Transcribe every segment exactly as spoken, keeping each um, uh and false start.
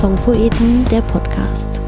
Songpoeten, der Podcast.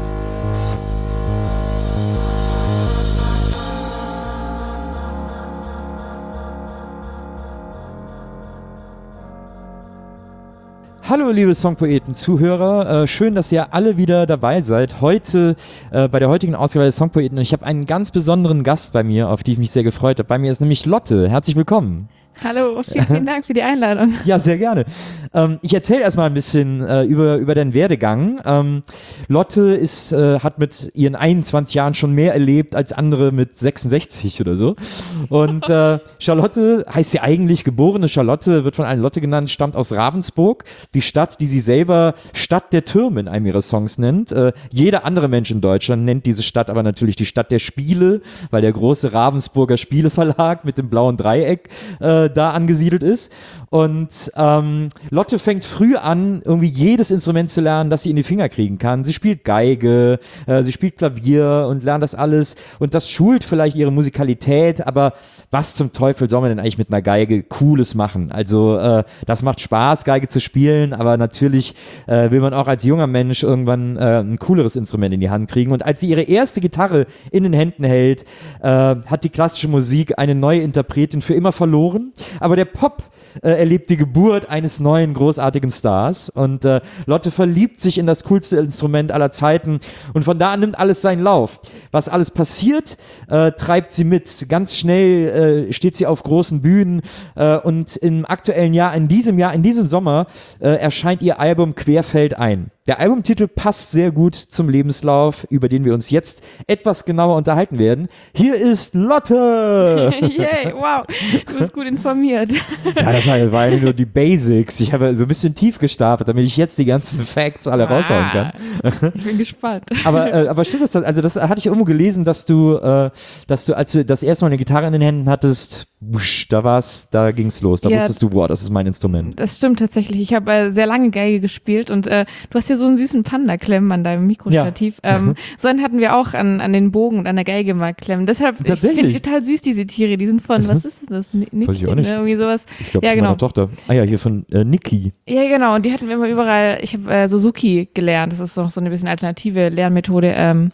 Hallo liebe Songpoeten-Zuhörer, äh, schön, dass ihr alle wieder dabei seid. Heute äh, bei der heutigen Ausgabe der Songpoeten. Ich habe einen ganz besonderen Gast bei mir, auf die ich mich sehr gefreut habe. Bei mir ist nämlich Lotte. Herzlich willkommen. Hallo, vielen, vielen Dank für die Einladung. Ja, sehr gerne. Ähm, ich erzähle erstmal ein bisschen äh, über, über deinen Werdegang. Ähm, Lotte ist, äh, hat mit ihren einundzwanzig Jahren schon mehr erlebt als andere mit sechsundsechzig oder so. Und äh, Charlotte heißt sie eigentlich, geborene Charlotte, wird von allen Lotte genannt, stammt aus Ravensburg, die Stadt, die sie selber Stadt der Türme in einem ihrer Songs nennt. Äh, jeder andere Mensch in Deutschland nennt diese Stadt aber natürlich die Stadt der Spiele, weil der große Ravensburger Spieleverlag mit dem blauen Dreieck äh, da angesiedelt ist. Und ähm, Lotte fängt früh an, irgendwie jedes Instrument zu lernen, das sie in die Finger kriegen kann. Sie spielt Geige, äh, sie spielt Klavier und lernt das alles. Und das schult vielleicht ihre Musikalität, aber was zum Teufel soll man denn eigentlich mit einer Geige Cooles machen? Also äh, das macht Spaß, Geige zu spielen, aber natürlich äh, will man auch als junger Mensch irgendwann äh, ein cooleres Instrument in die Hand kriegen. Und als sie ihre erste Gitarre in den Händen hält, äh, hat die klassische Musik eine neue Interpretin für immer verloren. Aber der Pop äh, erlebt die Geburt eines neuen, großartigen Stars und äh, Lotte verliebt sich in das coolste Instrument aller Zeiten und von da an nimmt alles seinen Lauf. Was alles passiert, äh, treibt sie mit. Ganz schnell äh, steht sie auf großen Bühnen äh, und im aktuellen Jahr, in diesem Jahr, in diesem Sommer äh, erscheint ihr Album Querfeldein. Der Albumtitel passt sehr gut zum Lebenslauf, über den wir uns jetzt etwas genauer unterhalten werden. Hier ist Lotte! Yay, wow, du bist gut informiert. Ja, das war, war ja nur die Basics. Ich habe so ein bisschen tief gestapelt, damit ich jetzt die ganzen Facts alle ah, raushauen kann. Ich bin gespannt. Aber, äh, aber stimmt das? Also das hatte ich irgendwo gelesen, dass du, äh, dass du, als du das erste Mal eine Gitarre in den Händen hattest, wusch, da war's, da ging's los. Da ja, wusstest du, boah, das ist mein Instrument. Das stimmt tatsächlich. Ich habe äh, sehr lange Geige gespielt und äh, du hast hier so einen süßen Panda-Klemmen an deinem Mikrostativ. Ja. Ähm, so einen hatten wir auch an, an den Bogen und an der Geige mal klemmen. Deshalb, ich finde die total süß, diese Tiere. Die sind von, was ist das? Niki? Weiß ich auch nicht. Irgendwie sowas. Ich glaube, ja, von genau. meiner Tochter. Ah ja, hier von äh, Niki. Ja, genau. Und die hatten wir immer überall. Ich habe äh, Suzuki gelernt. Das ist noch so eine bisschen alternative Lernmethode ähm,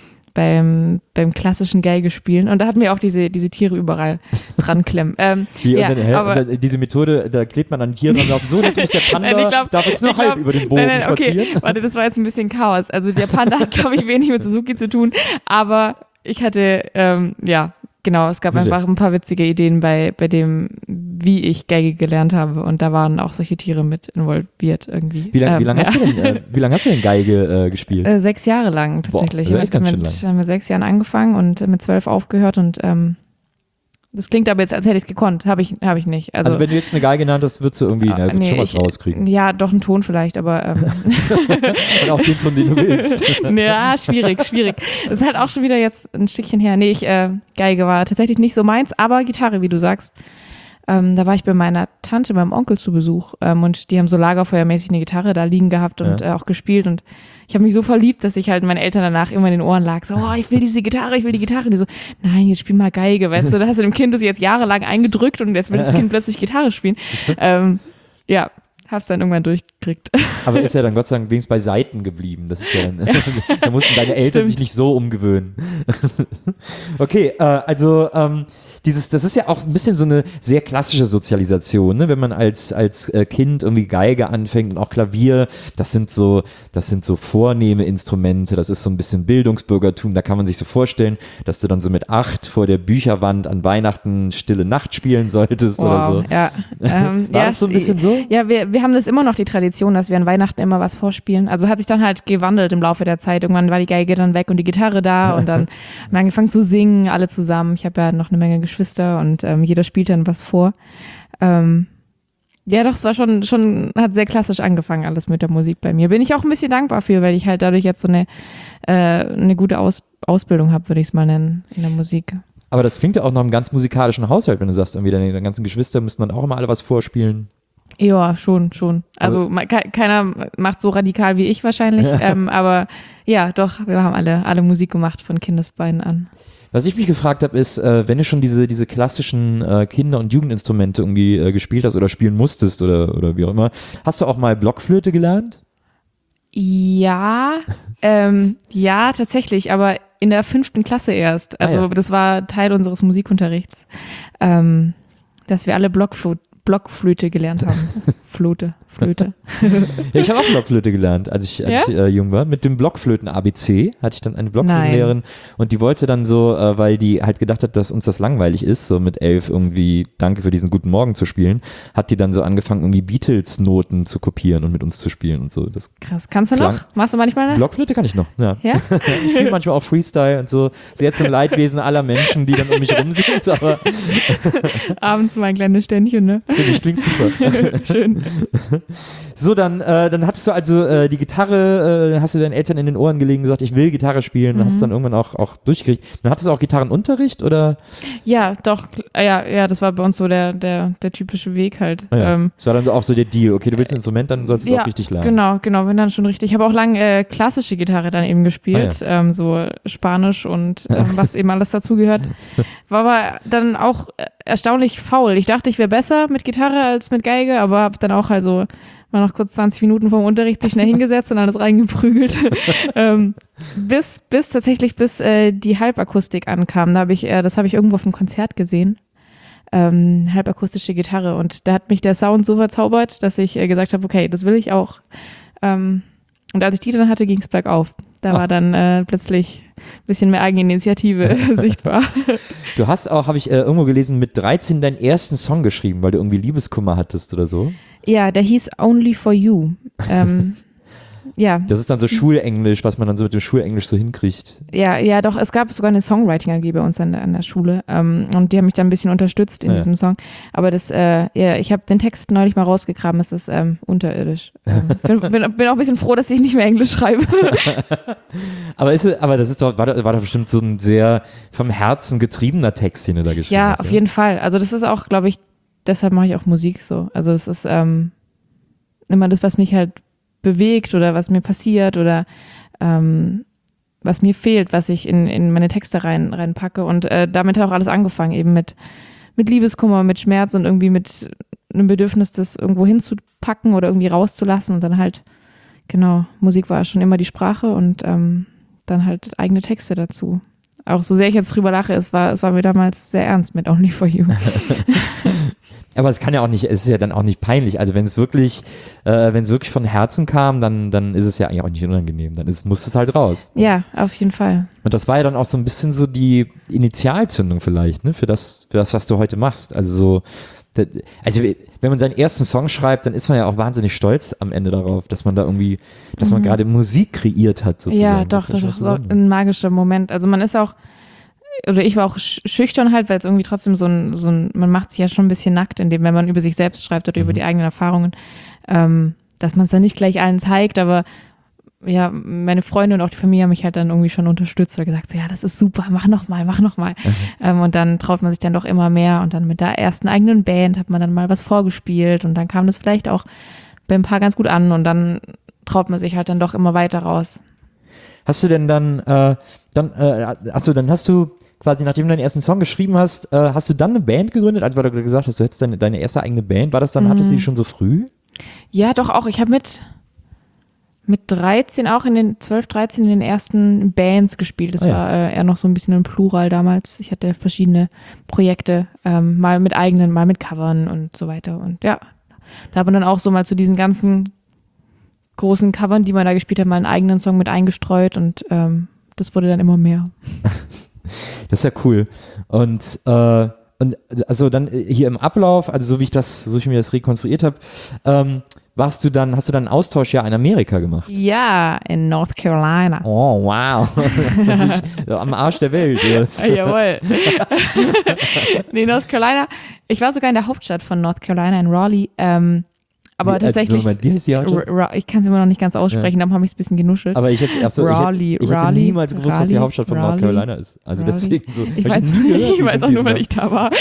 beim, beim klassischen Geigespielen. Und da hatten wir auch diese, diese Tiere überall dran klemmen. Ähm, Wie, ja, und dann, hä, aber, und dann, diese Methode, da klebt man an Tieren und sagt, so, jetzt muss der Panda, glaub, darf jetzt nur glaub, halb über den Bogen nein, nein, okay. spazieren. Warte, das war jetzt ein bisschen Chaos. Also der Panda hat, glaube ich, wenig mit Suzuki zu tun. Aber ich hatte, ähm, ja, genau, es gab einfach ein paar witzige Ideen bei, bei dem, wie ich Geige gelernt habe und da waren auch solche Tiere mit involviert irgendwie. Wie lange ähm, wie lang ja. hast, du denn, äh, wie lang hast du denn Geige äh, gespielt? Äh, sechs Jahre lang tatsächlich. Boah, das ist ich habe ganz mit, schön lang. mit sechs Jahren angefangen und mit zwölf aufgehört und ähm, das klingt aber jetzt, als hätte ich es gekonnt. Habe ich, hab ich nicht. Also, also wenn du jetzt eine Geige genannt hast, würdest du irgendwie äh, na, würdest nee, schon was ich, rauskriegen. Ja, doch einen Ton vielleicht, aber ähm. Und auch den Ton, den du willst. Ja, schwierig, schwierig. Das ist halt auch schon wieder jetzt ein Stückchen her. Nee, ich, äh, Geige war tatsächlich nicht so meins, aber Gitarre, wie du sagst. Ähm, da war ich bei meiner Tante, meinem Onkel zu Besuch ähm, und die haben so lagerfeuermäßig eine Gitarre da liegen gehabt und ja. äh, auch gespielt und ich habe mich so verliebt, dass ich halt meinen Eltern danach immer in den Ohren lag, so, oh, ich will diese Gitarre, ich will die Gitarre. Und die so, nein, jetzt spiel mal Geige, weißt du, da hast du dem Kind das jetzt jahrelang eingedrückt und jetzt will das Kind plötzlich Gitarre spielen. ähm, ja, hab's dann irgendwann durchgekriegt. Aber ist ja dann Gott sei Dank wenigstens bei Seiten geblieben. Das ist ja dann, da mussten deine Eltern Stimmt. sich nicht so umgewöhnen. Okay, äh, also ähm, dieses, das ist ja auch ein bisschen so eine sehr klassische Sozialisation, ne? Wenn man als, als äh, Kind irgendwie Geige anfängt und auch Klavier, das sind so, das sind so vornehme Instrumente, das ist so ein bisschen Bildungsbürgertum, da kann man sich so vorstellen, dass du dann so mit acht vor der Bücherwand an Weihnachten Stille Nacht spielen solltest wow, oder so. Ja. Ähm, War ja, das so ein bisschen so? Ja, wir, wir haben das immer noch die Tradition, dass wir an Weihnachten immer was vorspielen. Also hat sich dann halt gewandelt im Laufe der Zeit. Irgendwann war die Geige dann weg und die Gitarre da und dann haben wir angefangen zu singen, alle zusammen. Ich habe ja noch eine Menge Geschwister und ähm, jeder spielt dann was vor. Ähm, ja, doch, es war schon, schon, hat sehr klassisch angefangen alles mit der Musik bei mir. Bin ich auch ein bisschen dankbar für, weil ich halt dadurch jetzt so eine, äh, eine gute Aus, Ausbildung habe, würde ich es mal nennen, in der Musik. Aber das klingt ja auch nach einem ganz musikalischen Haushalt, wenn du sagst, irgendwie deine ganzen Geschwister müssten dann auch immer alle was vorspielen. Ja, schon, schon. Also, also keiner macht so radikal wie ich wahrscheinlich, ähm, aber ja, doch, wir haben alle, alle Musik gemacht von Kindesbeinen an. Was ich mich gefragt habe, ist, äh, wenn du schon diese, diese klassischen äh, Kinder- und Jugendinstrumente irgendwie äh, gespielt hast oder spielen musstest oder, oder wie auch immer, hast du auch mal Blockflöte gelernt? Ja, ähm, ja, tatsächlich, aber in der fünften Klasse erst. Also Ah, ja. das war Teil unseres Musikunterrichts, ähm, dass wir alle Blockflöte, Blockflöte gelernt haben. Flöte, Flöte. Ja, ich habe auch Blockflöte gelernt, als ich, als Ja? ich äh, jung war. Mit dem Blockflöten-A B C hatte ich dann eine Blockflötenlehrerin und die wollte dann so, äh, weil die halt gedacht hat, dass uns das langweilig ist, so mit elf irgendwie Danke für diesen guten Morgen zu spielen, hat die dann so angefangen, irgendwie Beatles-Noten zu kopieren und mit uns zu spielen und so. Das Krass. Kannst du Klang- noch? Machst du manchmal eine? Blockflöte kann ich noch, ja. Ja? Ich spiele manchmal auch Freestyle und so. So jetzt im Leidwesen aller Menschen, die dann um mich rum sind, aber Abends mal ein kleines Ständchen, ne? finde ich klingt super. Schön. So, dann, äh, dann hattest du also äh, die Gitarre, äh, hast du deinen Eltern in den Ohren gelegen, gesagt, ich will Gitarre spielen, Mhm. hast du dann irgendwann auch, auch durchgekriegt. Dann hattest du auch Gitarrenunterricht oder? Ja, doch, ja, ja, das war bei uns so der, der, der typische Weg halt. Ah ja. Ähm, Das war dann so auch so der Deal, okay, du willst ein Instrument, dann sollst du es auch richtig lernen. Genau, genau, wenn dann schon richtig. Ich habe auch lange äh, klassische Gitarre dann eben gespielt, Ah, ähm, so Spanisch und ähm, was eben alles dazugehört. War aber dann auch äh, erstaunlich faul. Ich dachte, ich wäre besser mit Gitarre als mit Geige, aber habe dann auch also mal noch kurz zwanzig Minuten vom Unterricht sich schnell hingesetzt und alles reingeprügelt. ähm, bis, bis tatsächlich, bis äh, die Halbakustik ankam. Da habe ich, äh, das habe ich irgendwo auf einem Konzert gesehen. Ähm, halbakustische Gitarre und da hat mich der Sound so verzaubert, dass ich äh, gesagt habe, okay, das will ich auch. Ähm, und als ich die dann hatte, ging es bergauf. Da Ah. war dann äh, plötzlich ein bisschen mehr Eigeninitiative sichtbar. Du hast auch, habe ich äh, irgendwo gelesen, mit dreizehn deinen ersten Song geschrieben, weil du irgendwie Liebeskummer hattest oder so. Ja, der hieß Only for You. Ähm, ja, Das ist dann so Schulenglisch, was man dann so mit dem Schulenglisch so hinkriegt. ja, ja, doch, es gab sogar eine Songwriting-A G bei uns an der, an der Schule ähm, und die haben mich dann ein bisschen unterstützt in Ja. diesem Song. Aber das, äh, ja, ich habe den Text neulich mal rausgegraben, es ist ähm, unterirdisch. Ähm, bin, bin, bin auch ein bisschen froh, dass ich nicht mehr Englisch schreibe. Aber, ist, es- aber das ist doch, war, doch- war doch bestimmt so ein sehr vom Herzen getriebener Text, den du da geschrieben Ja, hast. auf jeden Fall. Also das ist auch, glaube ich, deshalb mache ich auch Musik so. Also es ist ähm, immer das, was mich halt bewegt oder was mir passiert oder ähm, was mir fehlt, was ich in, in meine Texte rein reinpacke. Und äh, damit hat auch alles angefangen, eben mit, mit Liebeskummer, mit Schmerz und irgendwie mit einem Bedürfnis, das irgendwo hinzupacken oder irgendwie rauszulassen. Und dann halt, genau, Musik war schon immer die Sprache und ähm, dann halt eigene Texte dazu. Auch so sehr ich jetzt drüber lache, es war, es war mir damals sehr ernst mit Only for You. Aber es kann ja auch nicht, es ist ja dann auch nicht peinlich. Also wenn es wirklich, äh, wenn es wirklich von Herzen kam, dann, dann ist es ja eigentlich auch nicht unangenehm. Dann ist, muss es halt raus. Ja, auf jeden Fall. Und das war ja dann auch so ein bisschen so die Initialzündung vielleicht, ne, für das, für das, was du heute machst. Also so, das, also wenn man seinen ersten Song schreibt, dann ist man ja auch wahnsinnig stolz am Ende darauf, dass man da irgendwie, dass man gerade Musik kreiert hat sozusagen. Ja, doch, Das doch, ist doch. ja Das schon ist auch ein magischer Moment. Also man ist auch, oder ich war auch sch- schüchtern halt, weil es irgendwie trotzdem so ein, so ein, man macht sich ja schon ein bisschen nackt, indem, wenn man über sich selbst schreibt oder über die eigenen Erfahrungen, ähm, dass man es dann nicht gleich allen zeigt, aber ja, meine Freunde und auch die Familie haben mich halt dann irgendwie schon unterstützt oder gesagt, so, ja, das ist super, mach noch mal, mach noch mal. Ähm, und dann traut man sich dann doch immer mehr und dann mit der ersten eigenen Band hat man dann mal was vorgespielt und dann kam das vielleicht auch bei ein paar ganz gut an und dann traut man sich halt dann doch immer weiter raus. Hast du denn dann, äh, dann, äh, achso, dann hast du quasi, nachdem du deinen ersten Song geschrieben hast, äh, hast du dann eine Band gegründet, also weil du gesagt hast, du hättest deine, deine erste eigene Band, war das dann, hattest du die schon so früh? Ja, doch auch. Ich habe mit, mit dreizehn auch in den, zwölf, dreizehn in den ersten Bands gespielt. Das Ah, ja. war äh, eher noch so ein bisschen ein Plural damals. Ich hatte verschiedene Projekte, ähm, mal mit eigenen, mal mit Covern und so weiter. Und ja, da hat man dann auch so mal zu diesen ganzen großen Covern, die man da gespielt hat, mal einen eigenen Song mit eingestreut und ähm, das wurde dann immer mehr. Das ist ja cool. Und, äh, und also dann hier im Ablauf, also so wie ich das, so wie ich mir das rekonstruiert habe, ähm, warst du dann, hast du dann ein Austauschjahr in Amerika gemacht? Ja, in North Carolina. Oh, wow. Das ist natürlich am Arsch der Welt. Das. Ah, jawohl. Nee, North Carolina. Ich war sogar in der Hauptstadt von North Carolina, in Raleigh. Ähm, aber Wie- also, tatsächlich, Moment, wie heißt die Hauptstadt? R- Ra- ich kann es immer noch nicht ganz aussprechen, darum habe ich es ein bisschen genuschelt. Aber ich hätte erst so, ich hätte, Raleigh, ich hätte Raleigh, niemals gewusst, dass die Raleigh, Hauptstadt von North Raleigh, Carolina ist. Also Raleigh. deswegen so. Ich hab weiß, nie gehört, ich diesen- weiß auch nur, diesen weil ich da war.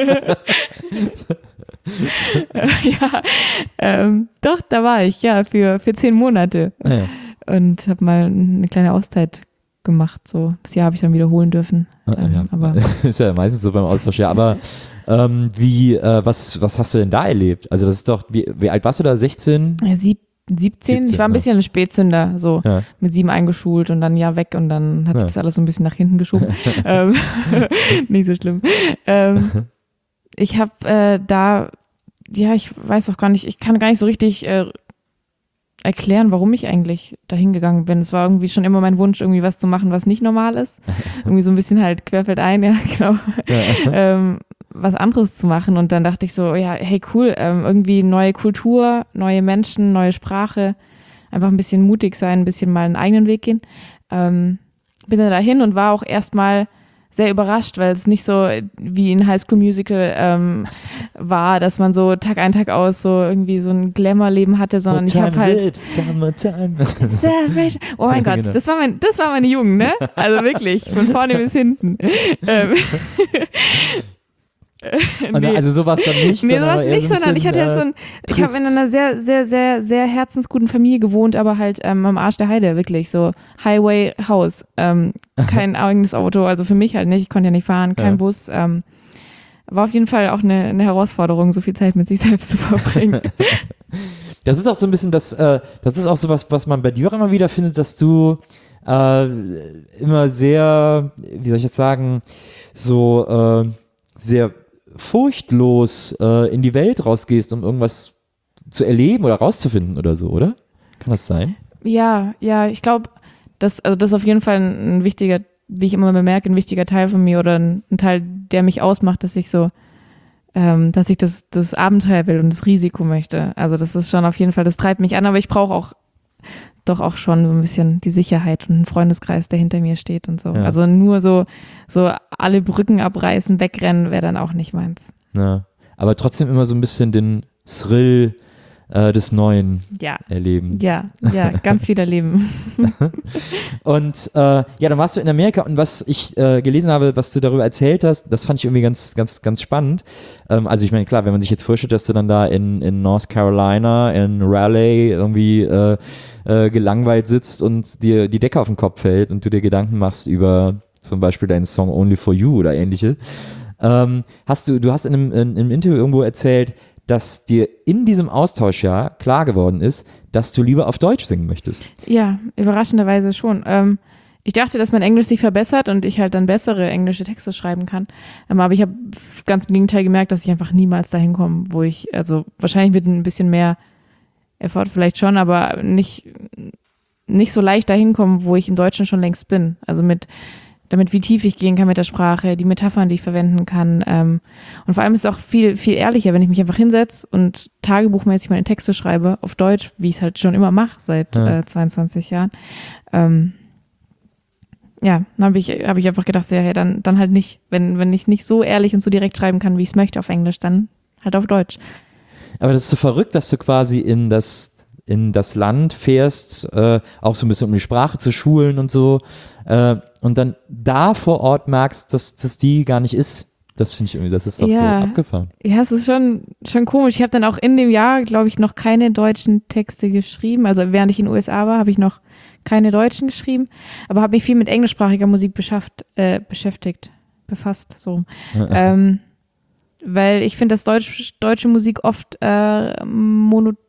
Ja, ähm, doch, da war ich, ja, für, für zehn Monate Ah, ja. und habe mal eine kleine Auszeit gemacht. So, das Jahr habe ich dann wiederholen dürfen. Ah, Ähm, ja. Aber Ist ja meistens so beim Austausch, ja. Aber ähm, wie, äh, was, was hast du denn da erlebt? Also das ist doch, wie, wie alt warst du da? sechzehn? ja, sieb, siebzehn. siebzehn, Ich war ein ja. bisschen ein Spätzünder, so Ja. mit sieben eingeschult und dann ja weg und dann hat sich Ja. das alles so ein bisschen nach hinten geschoben. ähm, nicht so schlimm. Ähm, ich habe äh, da, ja, ich weiß auch gar nicht, ich kann gar nicht so richtig äh, erklären, warum ich eigentlich dahin gegangen bin. Es war irgendwie schon immer mein Wunsch, irgendwie was zu machen, was nicht normal ist. Irgendwie so ein bisschen halt querfeldein, ja, genau. Ja. ähm, was anderes zu machen. Und dann dachte ich so, ja, hey, cool, ähm, irgendwie neue Kultur, neue Menschen, neue Sprache, einfach ein bisschen mutig sein, ein bisschen mal einen eigenen Weg gehen. Ähm, bin dann dahin und war auch erstmal sehr überrascht, weil es nicht so wie in High School Musical ähm, war, dass man so Tag ein, Tag aus so irgendwie so ein Glamour-Leben hatte, sondern What ich habe time halt is it? Summertime. Celebration. Oh mein Gott, Genau. das war mein, das war meine Jugend, ne? Also wirklich, von vorne bis hinten. Ähm, Und nee. Also sowas dann nicht, Nee, sondern sowas eher nicht, so ein sondern ich hatte bisschen, halt so ein, äh, ich habe in trist. einer sehr, sehr, sehr, sehr herzensguten Familie gewohnt, aber halt ähm, am Arsch der Heide, wirklich so Highway House, ähm, kein eigenes Auto, also für mich halt nicht, ich konnte ja nicht fahren, kein Ja. Bus, ähm, war auf jeden Fall auch eine, eine Herausforderung, so viel Zeit mit sich selbst zu verbringen. Das ist auch so ein bisschen das, äh, das ist auch so was, was man bei dir auch immer wieder findet, dass du äh, immer sehr, wie soll ich jetzt sagen, so äh, sehr furchtlos äh, in die Welt rausgehst, um irgendwas zu erleben oder rauszufinden oder so, oder? Kann das sein? Ja, ja, ich glaube, das, also das ist auf jeden Fall ein, ein wichtiger, wie ich immer bemerke, ein wichtiger Teil von mir oder ein, ein Teil, der mich ausmacht, dass ich so, ähm, dass ich das, das Abenteuer will und das Risiko möchte. Also das ist schon auf jeden Fall, das treibt mich an, aber ich brauche auch doch auch schon so ein bisschen die Sicherheit und einen Freundeskreis, der hinter mir steht und so. Ja. Also nur so, so alle Brücken abreißen, wegrennen, wäre dann auch nicht meins. Ja. Aber trotzdem immer so ein bisschen den Thrill äh, des Neuen Ja, erleben. ja, ja, ganz viel erleben. Und äh, ja, dann warst du in Amerika und was ich äh, gelesen habe, was du darüber erzählt hast, das fand ich irgendwie ganz, ganz, ganz spannend. Ähm, also ich meine, klar, wenn man sich jetzt vorstellt, dass du dann da in, in North Carolina, in Raleigh irgendwie äh, äh, gelangweilt sitzt und dir die Decke auf den Kopf fällt und du dir Gedanken machst über zum Beispiel deinen Song Only for You oder ähnliche. Ähm, hast du, du hast in einem, in, einem Interview irgendwo erzählt, dass dir in diesem Austauschjahr klar geworden ist, dass du lieber auf Deutsch singen möchtest. Ja, überraschenderweise schon. Ähm, ich dachte, dass mein Englisch sich verbessert und ich halt dann bessere englische Texte schreiben kann. Ähm, aber ich habe ganz im Gegenteil gemerkt, dass ich einfach niemals dahin komme, wo ich, also wahrscheinlich mit ein bisschen mehr Effort vielleicht schon, aber nicht, nicht so leicht dahin kommen, wo ich im Deutschen schon längst bin. Also mit damit wie tief ich gehen kann mit der Sprache, die Metaphern, die ich verwenden kann. Ähm, und vor allem ist es auch viel, viel ehrlicher, wenn ich mich einfach hinsetze und tagebuchmäßig meine Texte schreibe auf Deutsch, wie ich es halt schon immer mache, seit Ja. äh, zweiundzwanzig Jahren. Ähm, ja, dann habe ich, hab ich einfach gedacht, so, ja, hey, dann, dann halt nicht. Wenn, wenn ich nicht so ehrlich und so direkt schreiben kann, wie ich es möchte auf Englisch, dann halt auf Deutsch. Aber das ist so verrückt, dass du quasi in das in das Land fährst, äh, auch so ein bisschen um die Sprache zu schulen und so, äh, und dann da vor Ort merkst, dass das die gar nicht ist. Das finde ich irgendwie, das ist doch Ja. so abgefahren. Ja, es ist schon, schon komisch. Ich habe dann auch in dem Jahr, glaube ich, noch keine deutschen Texte geschrieben. Also während ich in den U S A war, habe ich noch keine deutschen geschrieben, aber habe mich viel mit englischsprachiger Musik beschafft, äh, beschäftigt, befasst, so. ähm, weil ich finde, dass Deutsch, deutsche Musik oft äh, monotoner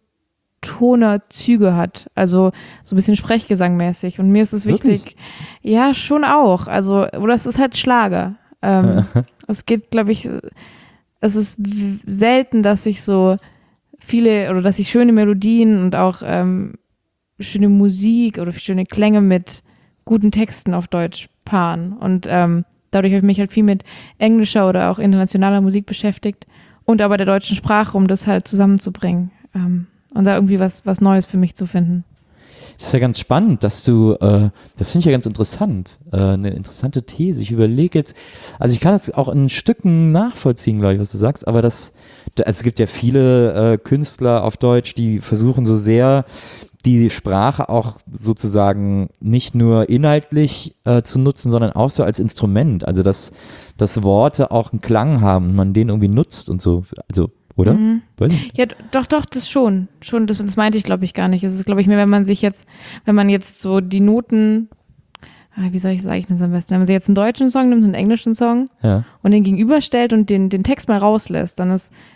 Züge hat, also so ein bisschen Sprechgesangmäßig. Und mir ist es wichtig, Wirklich? ja, schon auch. Also, oder es ist halt Schlager. Ähm, es geht, glaube ich, es ist w- selten, dass ich so viele oder dass ich schöne Melodien und auch ähm, schöne Musik oder schöne Klänge mit guten Texten auf Deutsch paaren. Und ähm, dadurch habe ich mich halt viel mit englischer oder auch internationaler Musik beschäftigt und aber der deutschen Sprache, um das halt zusammenzubringen. Ähm, und da irgendwie was, was Neues für mich zu finden. Das ist ja ganz spannend, dass du, äh, das finde ich ja ganz interessant, äh, eine interessante These. Ich überlege jetzt, also ich kann das auch in Stücken nachvollziehen, glaube ich, was du sagst, aber das, da- also es gibt ja viele äh, Künstler auf Deutsch, die versuchen so sehr die Sprache auch sozusagen nicht nur inhaltlich äh, zu nutzen, sondern auch so als Instrument, also dass, dass Worte auch einen Klang haben und man den irgendwie nutzt und so, also, oder? Mhm. Weiß nicht. Ja, d- doch, doch, das schon. Schon, das, das meinte ich, glaube ich, gar nicht. Es ist, glaube ich, mehr, wenn man sich jetzt, wenn man jetzt so die Noten, ah, wie soll ich sagen das am besten, wenn man sich jetzt einen deutschen Song nimmt, einen englischen Song Ja. und den gegenüberstellt und den, den Text mal rauslässt, dann ist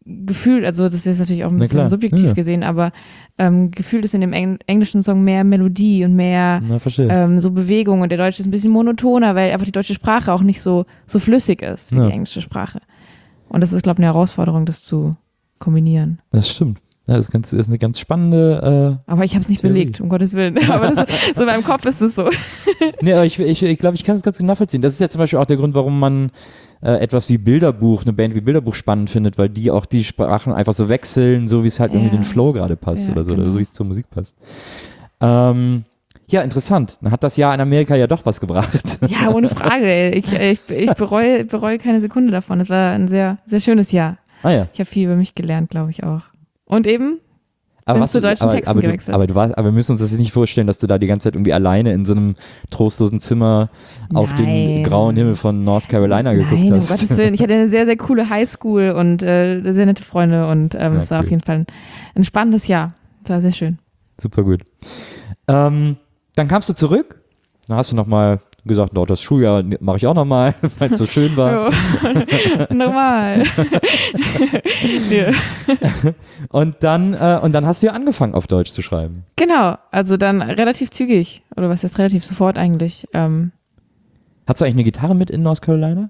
gefühlt, also das ist jetzt natürlich auch ein Na bisschen klar, subjektiv ja. gesehen, aber ähm, gefühlt ist in dem Eng- englischen Song mehr Melodie und mehr Na, verstehe. ähm, so Bewegung und der deutsche ist ein bisschen monotoner, weil einfach die deutsche Sprache auch nicht so, so flüssig ist wie Ja. die englische Sprache. Und das ist, glaube ich, eine Herausforderung, das zu kombinieren. Das stimmt. Ja, das, ist ganz, das ist eine ganz spannende. Aber ich habe es nicht Theorie. belegt, um Gottes Willen. Aber das ist, so in meinem Kopf ist es so. Äh, nee, aber ich, ich, ich glaube, ich kann es ganz genau nachvollziehen. Das ist ja zum Beispiel auch der Grund, warum man äh, etwas wie Bilderbuch, eine Band wie Bilderbuch spannend findet, weil die auch die Sprachen einfach so wechseln, so wie es halt Ja. irgendwie den Flow gerade passt Ja, oder so, genau. oder so wie es zur Musik passt. Ähm, ja, interessant. Dann hat das Jahr in Amerika ja doch was gebracht. Ja, ohne Frage. Ey. Ich, ich, ich bereue, bereue keine Sekunde davon. Es war ein sehr, sehr schönes Jahr. Ah ja. Ich habe viel über mich gelernt, glaube ich auch. Und eben, Aber, Bin was zu du, deutschen aber, Texten aber, du, gewechselt. aber, du warst, aber wir müssen uns das jetzt nicht vorstellen, dass du da die ganze Zeit irgendwie alleine in so einem trostlosen Zimmer auf den Nein. grauen Himmel von North Carolina geguckt nein, um hast. Gottes Willen. Ich hatte eine sehr, sehr coole Highschool und äh, sehr nette Freunde und ähm, Ja, es war cool. auf jeden Fall ein, ein spannendes Jahr. Es war sehr schön. Super gut. Ähm, dann kamst du zurück, dann hast du nochmal gesagt, no, das Schuljahr mache ich auch nochmal, weil es so schön war. Jo. Normal. Ja. Und dann, äh, und dann hast du ja angefangen, auf Deutsch zu schreiben. Genau, also dann relativ zügig. Oder was ist relativ sofort eigentlich? Ähm, Hast du eigentlich eine Gitarre mit in North Carolina?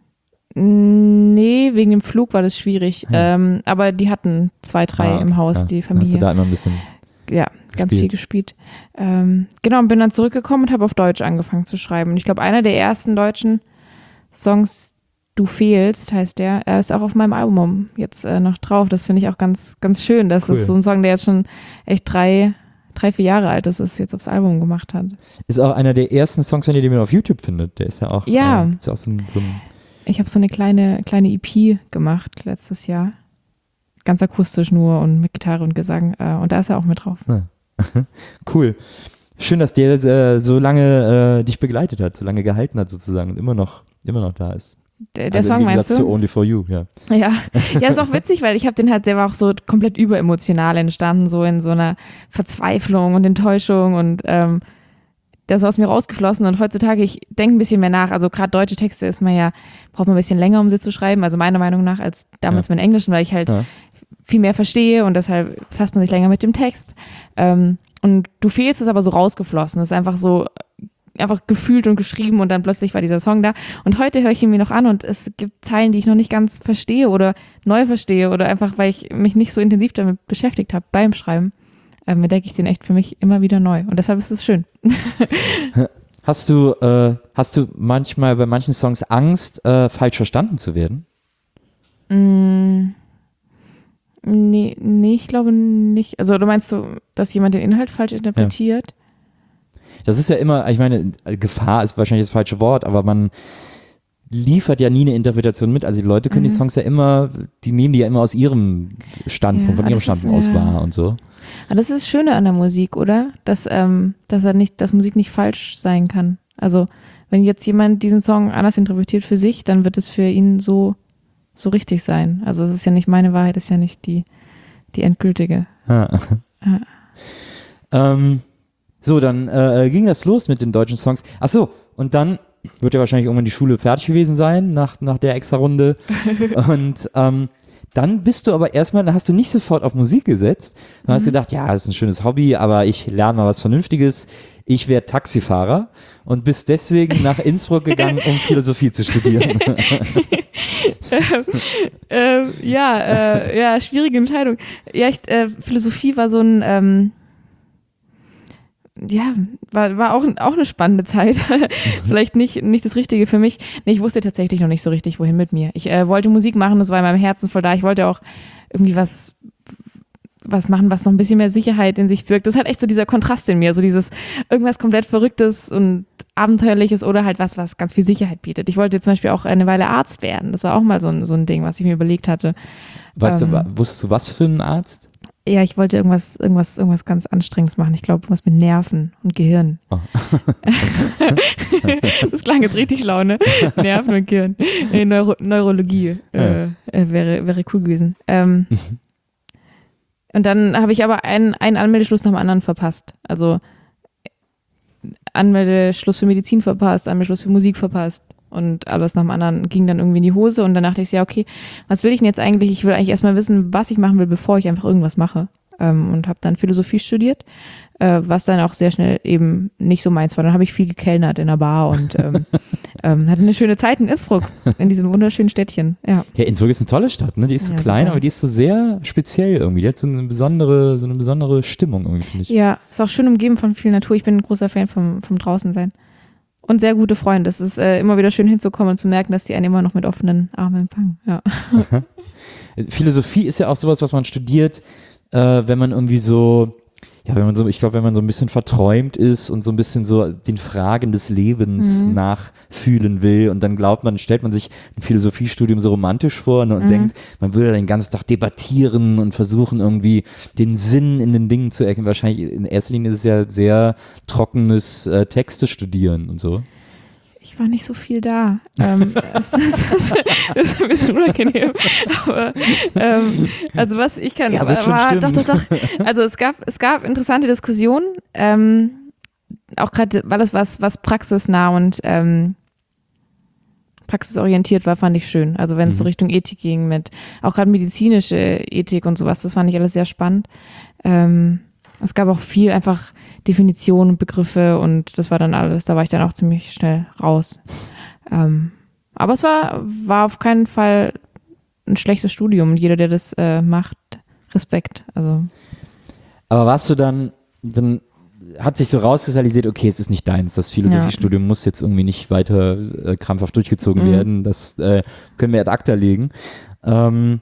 nee, wegen dem Flug war das schwierig. Ja. Ähm, aber die hatten zwei, drei Ah, im Haus, ja. die Dann hast du Familie. da immer ein bisschen. Ja, ganz gespielt. viel gespielt. Ähm, genau, und bin dann zurückgekommen und habe auf Deutsch angefangen zu schreiben. Und ich glaube, einer der ersten deutschen Songs, Du fehlst, heißt der, er ist auch auf meinem Album jetzt äh, noch drauf. Das finde ich auch ganz, ganz schön. Das Cool. ist so ein Song, der jetzt schon echt drei, drei, vier Jahre alt ist, es jetzt aufs Album gemacht hat. Ist auch einer der ersten Songs, wenn ihr den auf YouTube findet. Der ist ja auch, Ja. Äh, ist ja auch so ein, so ein Ich habe so eine kleine, kleine E P gemacht letztes Jahr. Ganz akustisch nur und mit Gitarre und Gesang. Äh, und da ist er auch mit drauf. cool. Schön, dass der äh, so lange äh, dich begleitet hat, so lange gehalten hat sozusagen und immer noch, immer noch da ist. Der, der Also Song im meinst Gegensatz du? zu Only for You, ja. Ja, ja, ist auch witzig, weil ich habe den halt, der war auch so komplett überemotional entstanden, so in so einer Verzweiflung und Enttäuschung und ähm, der ist so aus mir rausgeflossen und heutzutage, ich denke ein bisschen mehr nach, also gerade deutsche Texte ist man ja, braucht man ein bisschen länger, um sie zu schreiben, also meiner Meinung nach als damals Ja. mit Englischen, weil ich halt Ja. viel mehr verstehe und deshalb fasst man sich länger mit dem Text. Ähm, und Du fehlst ist aber so rausgeflossen, das ist einfach so einfach gefühlt und geschrieben und dann plötzlich war dieser Song da. Und heute höre ich ihn mir noch an und es gibt Zeilen, die ich noch nicht ganz verstehe oder neu verstehe oder einfach, weil ich mich nicht so intensiv damit beschäftigt habe beim Schreiben, ähm, entdecke ich den echt für mich immer wieder neu. Und deshalb ist es schön. Hast du, äh, hast du manchmal bei manchen Songs Angst, äh, falsch verstanden zu werden? Mm, nee, nee, ich glaube nicht. Also du meinst so, dass jemand den Inhalt falsch interpretiert? Das ist ja immer, ich meine, Gefahr ist wahrscheinlich das falsche Wort, aber man liefert ja nie eine Interpretation mit. Also die Leute können Mhm. die Songs ja immer, die nehmen die ja immer aus ihrem Standpunkt, Ja, von ihrem das ist, Standpunkt aus ja. wahr und so. Aber das ist das Schöne an der Musik, oder? Dass, ähm, dass er nicht, dass Musik nicht falsch sein kann. Also wenn jetzt jemand diesen Song anders interpretiert für sich, dann wird es für ihn so, so richtig sein. Also es ist ja nicht meine Wahrheit, es ist ja nicht die, die endgültige. Ja. Ja. Ähm, so, dann äh, ging das los mit den deutschen Songs. Ach so, und dann wird ja wahrscheinlich irgendwann die Schule fertig gewesen sein nach, nach der extra Runde. Und ähm, dann bist du aber erstmal, dann hast du nicht sofort auf Musik gesetzt. Dann hast du gedacht, ja, das ist ein schönes Hobby, aber ich lerne mal was Vernünftiges. Ich werde Taxifahrer und bist deswegen nach Innsbruck gegangen, um Philosophie zu studieren. ähm, ja, äh, ja, schwierige Entscheidung. Ja, ich, äh, Philosophie war so ein, ähm, ja, war, war auch, auch eine spannende Zeit. Vielleicht nicht, nicht das Richtige für mich. Nee, ich wusste tatsächlich noch nicht so richtig, wohin mit mir. Ich äh, wollte Musik machen, das war in meinem Herzen voll da. Ich wollte auch irgendwie was, was machen, was noch ein bisschen mehr Sicherheit in sich birgt. Das ist halt echt so dieser Kontrast in mir, so dieses irgendwas komplett Verrücktes und Abenteuerliches oder halt was, was ganz viel Sicherheit bietet. Ich wollte zum Beispiel auch eine Weile Arzt werden. Das war auch mal so ein, so ein Ding, was ich mir überlegt hatte. Weißt Ähm. du, wusstest du, was für ein Arzt? Ja, ich wollte irgendwas, irgendwas, irgendwas ganz Anstrengendes machen. Ich glaube, irgendwas mit Nerven und Gehirn. Oh. Das klang jetzt richtig schlau, ne? Nerven und Gehirn. Nee, Neuro Neurologie äh, äh, wäre, wäre cool gewesen. Ähm, und dann habe ich aber einen, einen Anmeldeschluss nach dem anderen verpasst. Also Anmeldeschluss für Medizin verpasst, Anmeldeschluss für Musik verpasst. und alles nach dem anderen ging dann irgendwie in die Hose und dann dachte ich, ja okay, was will ich denn jetzt eigentlich? Ich will eigentlich erstmal wissen, was ich machen will, bevor ich einfach irgendwas mache ähm, und habe dann Philosophie studiert, äh, was dann auch sehr schnell eben nicht so meins war. Dann habe ich viel gekellnert in der Bar und ähm, ähm, hatte eine schöne Zeit in Innsbruck, in diesem wunderschönen Städtchen. Ja, Ja, Innsbruck ist eine tolle Stadt, ne? Die ist so Ja, klein, super. aber die ist so sehr speziell irgendwie. Die hat so eine besondere, so eine besondere Stimmung irgendwie, finde ich. ja, ist auch schön umgeben von viel Natur. Ich bin ein großer Fan vom, vom Draußensein. Und sehr gute Freunde. Es ist äh, immer wieder schön hinzukommen und zu merken, dass die einen immer noch mit offenen Armen empfangen. Ja. Philosophie ist ja auch sowas, was man studiert, äh, wenn man irgendwie so, ja, wenn man so, ich glaube, wenn man so ein bisschen verträumt ist und so ein bisschen so den Fragen des Lebens Mhm. nachfühlen will und dann glaubt man, stellt man sich ein Philosophiestudium so romantisch vor, ne, und Mhm. denkt, man würde den ganzen Tag debattieren und versuchen irgendwie den Sinn in den Dingen zu erkennen. Wahrscheinlich in erster Linie ist es ja sehr trockenes äh, Texte studieren und so. Ich war nicht so viel da. Ähm, es, es, es, das ist ein bisschen unangenehm. Aber ähm, also was ich kann, Ja, wird schon war, stimmen. doch, doch, doch. Also es gab, es gab interessante Diskussionen, ähm, auch gerade, weil es was, was praxisnah und ähm, praxisorientiert war, fand ich schön. Also wenn es so Mhm. Richtung Ethik ging, mit auch gerade medizinische Ethik und sowas, das fand ich alles sehr spannend. Ähm, es gab auch viel einfach Definitionen und Begriffe und das war dann alles, da war ich dann auch ziemlich schnell raus. Ähm, aber es war, war auf keinen Fall ein schlechtes Studium und jeder, der das äh, macht, Respekt. Also Aber warst du dann, dann hat sich so rauskristallisiert, okay, es ist nicht deins, das Philosophiestudium muss jetzt irgendwie nicht weiter äh, krampfhaft durchgezogen Mhm. werden, das äh, können wir ad acta legen. Ähm,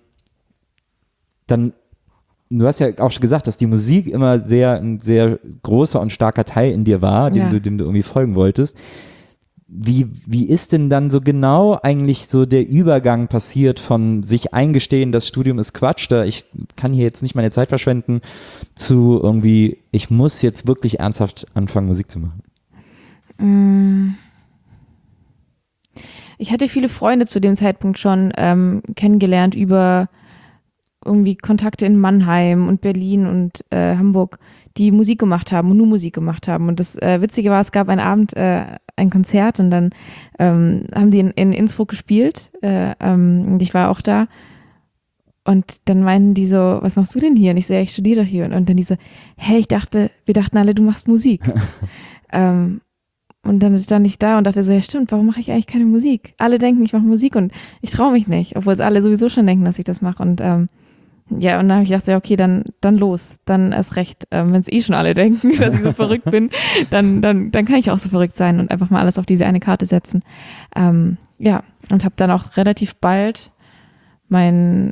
dann, du hast ja auch schon gesagt, dass die Musik immer sehr, ein sehr großer und starker Teil in dir war, dem, Ja. du, dem du irgendwie folgen wolltest. Wie, wie ist denn dann so genau eigentlich so der Übergang passiert von sich eingestehen, das Studium ist Quatsch, da ich kann hier jetzt nicht meine Zeit verschwenden, zu irgendwie, ich muss jetzt wirklich ernsthaft anfangen, Musik zu machen? Mm. Ich hatte viele Freunde zu dem Zeitpunkt schon ähm, kennengelernt über irgendwie Kontakte in Mannheim und Berlin und äh, Hamburg, die Musik gemacht haben und nur Musik gemacht haben. Und das äh, Witzige war, es gab einen Abend äh, ein Konzert und dann ähm, haben die in, in Innsbruck gespielt äh, ähm, und ich war auch da. Und dann meinten die so, was machst du denn hier? Und ich so, ja, ich studiere doch hier. Und, und dann die so, hä, ich dachte, wir dachten alle, du machst Musik. ähm, und dann stand ich da und dachte so, ja stimmt, warum mache ich eigentlich keine Musik? Alle denken, ich mache Musik und ich traue mich nicht, obwohl es alle sowieso schon denken, dass ich das mache. Und ähm, ja, und dann habe ich gedacht, ja okay, dann, dann los, dann erst recht. Ähm, wenn es eh schon alle denken, dass ich so verrückt bin, dann, dann, dann kann ich auch so verrückt sein und einfach mal alles auf diese eine Karte setzen. Ähm, ja, und habe dann auch relativ bald mein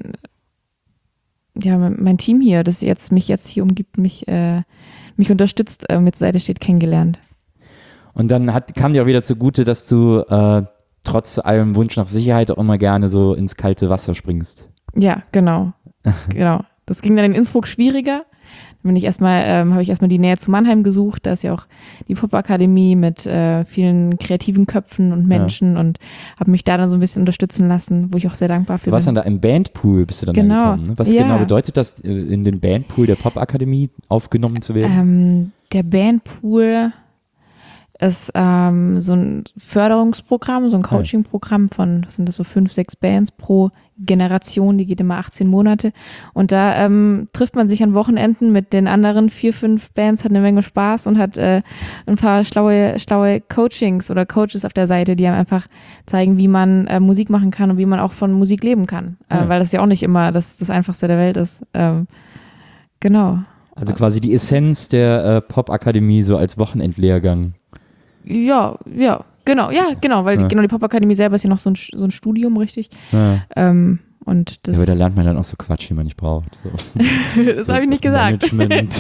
ja, mein Team hier, das jetzt mich jetzt hier umgibt, mich, äh, mich unterstützt, äh, mit Seite steht, kennengelernt. Und dann hat, kam dir auch wieder zugute, dass du äh, trotz allem Wunsch nach Sicherheit auch immer gerne so ins kalte Wasser springst. Ja, genau. genau. Das ging dann in Innsbruck schwieriger. Dann bin ich erstmal, ähm, habe ich erstmal die Nähe zu Mannheim gesucht. Da ist ja auch die Popakademie mit äh, vielen kreativen Köpfen und Menschen und habe mich da dann so ein bisschen unterstützen lassen, wo ich auch sehr dankbar für Du warst bin. dann da im Bandpool, bist du dann Genau. da gekommen. Ne? Was Ja. genau bedeutet das, äh, in den Bandpool der Popakademie aufgenommen zu werden? Ähm, der Bandpool ist ähm, so ein Förderungsprogramm, so ein Coachingprogramm von, was sind das so, fünf, sechs Bands pro Generation, die geht immer achtzehn Monate. Und da ähm, trifft man sich an Wochenenden mit den anderen vier, fünf Bands, hat eine Menge Spaß und hat äh, ein paar schlaue, schlaue Coachings oder Coaches auf der Seite, die einem einfach zeigen, wie man äh, Musik machen kann und wie man auch von Musik leben kann. Äh, Ja. weil das ja auch nicht immer das, das Einfachste der Welt ist. Ähm, genau. Also quasi die Essenz der äh, Popakademie so als Wochenendlehrgang. Ja, ja, genau, ja, genau, weil Ja. genau die Popakademie selber ist ja noch so ein, so ein Studium, richtig. Ja. Ähm, und Ja, das, aber da lernt man dann auch so Quatsch, den man nicht braucht. So. das habe ich nicht gesagt. Management.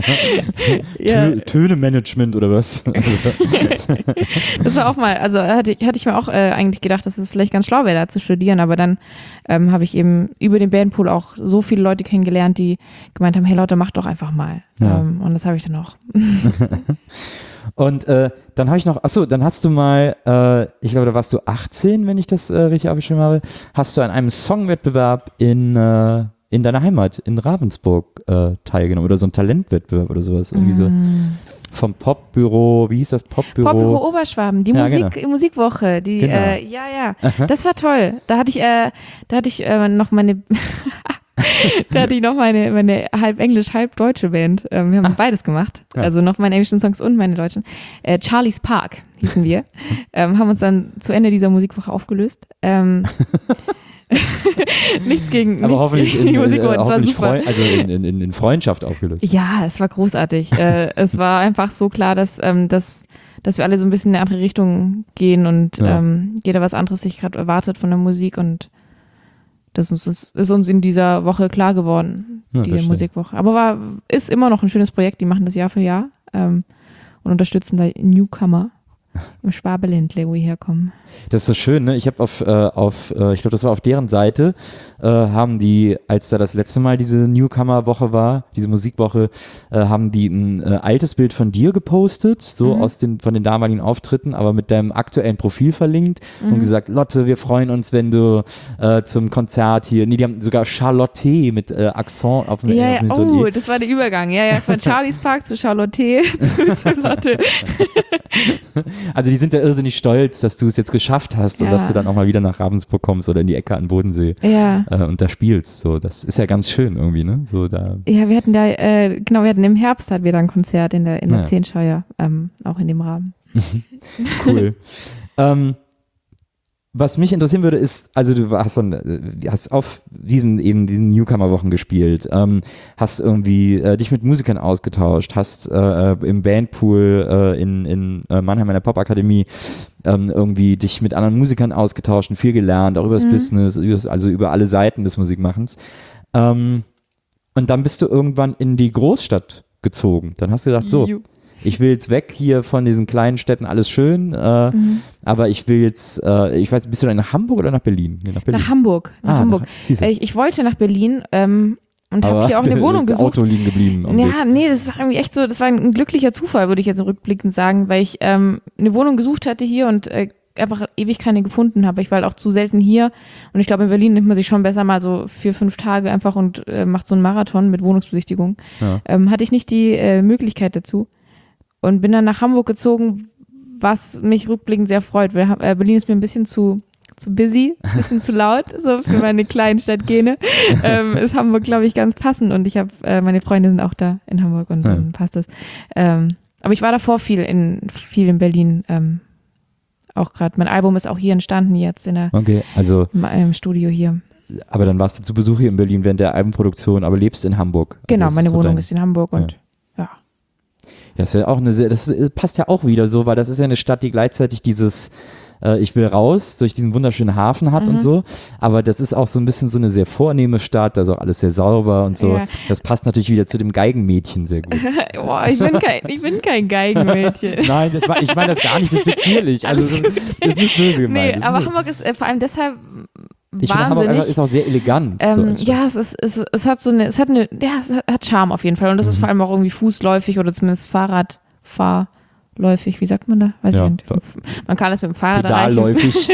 Ja, Tö Töne-Management oder was? das war auch mal, also hatte, ich- hatte ich mir auch äh, eigentlich gedacht, dass es vielleicht ganz schlau wäre, da zu studieren, aber dann ähm, habe ich eben über den Bandpool auch so viele Leute kennengelernt, die gemeint haben, hey Leute, macht doch einfach mal. Ja. Ähm, und das habe ich dann auch. Und äh, dann habe ich noch, achso, dann hast du mal, äh, ich glaube, da warst du achtzehn, wenn ich das äh, richtig abgeschrieben habe, hast du an einem Songwettbewerb in, äh, in deiner Heimat, in Ravensburg, äh, teilgenommen oder so ein Talentwettbewerb oder sowas. Irgendwie Mm. so vom Popbüro, wie hieß das Popbüro? Popbüro Oberschwaben, die Ja, Musik, genau. Musikwoche, die, Genau. äh, ja, ja, das war toll. Da hatte ich, äh, da hatte ich äh, noch meine, da hatte ich noch meine, meine halb englisch, halb deutsche Band. Ähm, wir haben Ah. beides gemacht, Ja. also noch meine englischen Songs und meine deutschen. Äh, Charlie's Park hießen wir, ähm, haben uns dann zu Ende dieser Musikwoche aufgelöst. Ähm, nichts gegen, Aber nichts hoffentlich, gegen in, die äh, Musikwoche, es war hoffentlich super. Freu also in, in, in, in Freundschaft aufgelöst. Ja, es war großartig. äh, es war einfach so klar, dass, ähm, dass, dass wir alle so ein bisschen in eine andere Richtung gehen und Ja. ähm, jeder was anderes sich gerade erwartet von der Musik und das ist, uns- ist uns in dieser Woche klar geworden, Ja, die verstehe. Musikwoche. Aber war, ist immer noch ein schönes Projekt, die machen das Jahr für Jahr ähm, und unterstützen da Newcomer im Schwabeländle, wo wir herkommen. Das ist so schön, ne? Ich habe auf, äh, auf äh, ich glaube, das war auf deren Seite, äh, haben die, als da das letzte Mal diese Newcomer-Woche war, diese Musikwoche, äh, haben die ein äh, altes Bild von dir gepostet, so Mhm. aus den, von den damaligen Auftritten, aber mit deinem aktuellen Profil verlinkt Mhm. und gesagt, Lotte, wir freuen uns, wenn du äh, zum Konzert hier, nee, die haben sogar Charlotte mit äh, Akzent auf dem Ja, auf ja, dem oh, Ton E. das war der Übergang. Ja, ja, von Charlie's Park zu Charlotte zu, zu Lotte. Also die sind ja irrsinnig stolz, dass du es jetzt geschafft hast und Ja. dass du dann auch mal wieder nach Ravensburg kommst oder in die Ecke an Bodensee Ja. äh, und da spielst. So, das ist ja ganz schön irgendwie, ne? So da. Ja, wir hatten da, äh, genau, wir hatten im Herbst hatten wir da ein Konzert in der, in der Ja. Zehnschau, ja, ähm, auch in dem Rahmen. Cool. ähm, was mich interessieren würde, ist, also du hast dann, äh, hast auf diesen eben diesen Newcomer-Wochen gespielt, ähm, hast irgendwie äh, dich mit Musikern ausgetauscht, hast äh, im Bandpool äh, in, in äh, Mannheim in der Popakademie ähm, irgendwie dich mit anderen Musikern ausgetauscht und viel gelernt, auch über das Mhm. Business, übers, also über alle Seiten des Musikmachens. Ähm, und dann bist du irgendwann in die Großstadt gezogen. Dann hast du gedacht, so, Ju. ich will jetzt weg hier von diesen kleinen Städten, alles schön, äh, Mhm. aber ich will jetzt, äh, ich weiß, bist du dann nach Hamburg oder nach Berlin? Nee, nach Berlin. Nach Hamburg. Nach Ah, Hamburg. nach- siehst du. Äh, ich, ich wollte nach Berlin ähm, und Aber habe hier auch eine Wohnung das gesucht. Auto liegen geblieben. am Weg. Ja, nee, das war irgendwie echt so, das war ein glücklicher Zufall, würde ich jetzt rückblickend sagen, weil ich ähm, eine Wohnung gesucht hatte hier und äh, einfach ewig keine gefunden habe. Ich war halt auch zu selten hier und ich glaube, in Berlin nimmt man sich schon besser mal so vier, fünf Tage einfach und äh, macht so einen Marathon mit Wohnungsbesichtigung. Ja. Ähm, hatte ich nicht die äh, Möglichkeit dazu und bin dann nach Hamburg gezogen, was mich rückblickend sehr freut, weil äh, Berlin ist mir ein bisschen zu zu busy, ein bisschen zu laut, so für meine kleinen Stadtgene. Ähm, ist Hamburg, glaube ich, ganz passend und ich habe, äh, meine Freunde sind auch da in Hamburg und Ja. dann passt das. Ähm, aber ich war davor viel in, viel in Berlin, ähm, auch gerade. Mein Album ist auch hier entstanden jetzt in der, Okay, also, im, im Studio hier. aber dann warst du zu Besuch hier in Berlin während der Albenproduktion, aber lebst in Hamburg. Also Genau, das meine so Wohnung dein- ist in Hamburg und ja. Ja, ist ja auch eine sehr, das passt ja auch wieder so, weil das ist ja eine Stadt, die gleichzeitig dieses äh, ich will raus, durch diesen wunderschönen Hafen hat Mhm. und so, aber das ist auch so ein bisschen so eine sehr vornehme Stadt, da ist auch alles sehr sauber und so. Ja. Das passt natürlich wieder zu dem Geigenmädchen sehr gut. Boah, ich bin kein, ich bin kein Geigenmädchen. Nein, das war, ich meine das gar nicht despektierlich, also das, das ist nicht böse gemeint. Nee, Das ist aber nur- Hamburg ist äh, vor allem deshalb ich finde Hamburg wahnsinnig. einfach ist auch sehr elegant. so Ähm, als Stadt. ja, es, ist, es, es hat so eine, es hat eine, ja, es hat Charme auf jeden Fall. Und das ist Mhm. vor allem auch irgendwie fußläufig oder zumindest Fahrradfahrläufig. Wie sagt man da? Weiß Ja, ich nicht. Fa- Man kann es mit dem Fahrrad erreichen. Pedalläufig.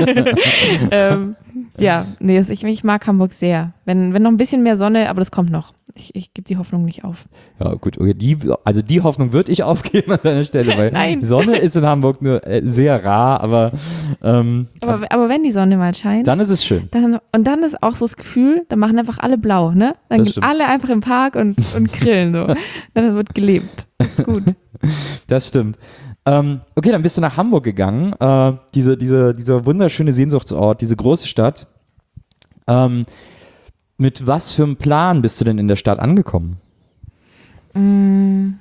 ähm, ja, nee, es, ich, ich mag Hamburg sehr. Wenn, wenn noch ein bisschen mehr Sonne, aber das kommt noch. Ich, ich gebe die Hoffnung nicht auf. Ja, gut, okay. Die, also die Hoffnung würde ich aufgeben an deiner Stelle, weil Nein. die Sonne ist in Hamburg nur äh, sehr rar, aber, ähm, Aber, aber wenn die Sonne mal scheint, dann ist es schön. dann, und dann ist auch so das Gefühl, dann machen einfach alle blau, ne? Dann Das gehen stimmt. alle einfach im Park und, und grillen so. Dann wird gelebt. Das ist gut. Das stimmt. Ähm, okay, dann bist du nach Hamburg gegangen. Äh, diese, diese, dieser wunderschöne Sehnsuchtsort, diese große Stadt. Ähm, mit was für einem Plan bist du denn in der Stadt angekommen? Mm.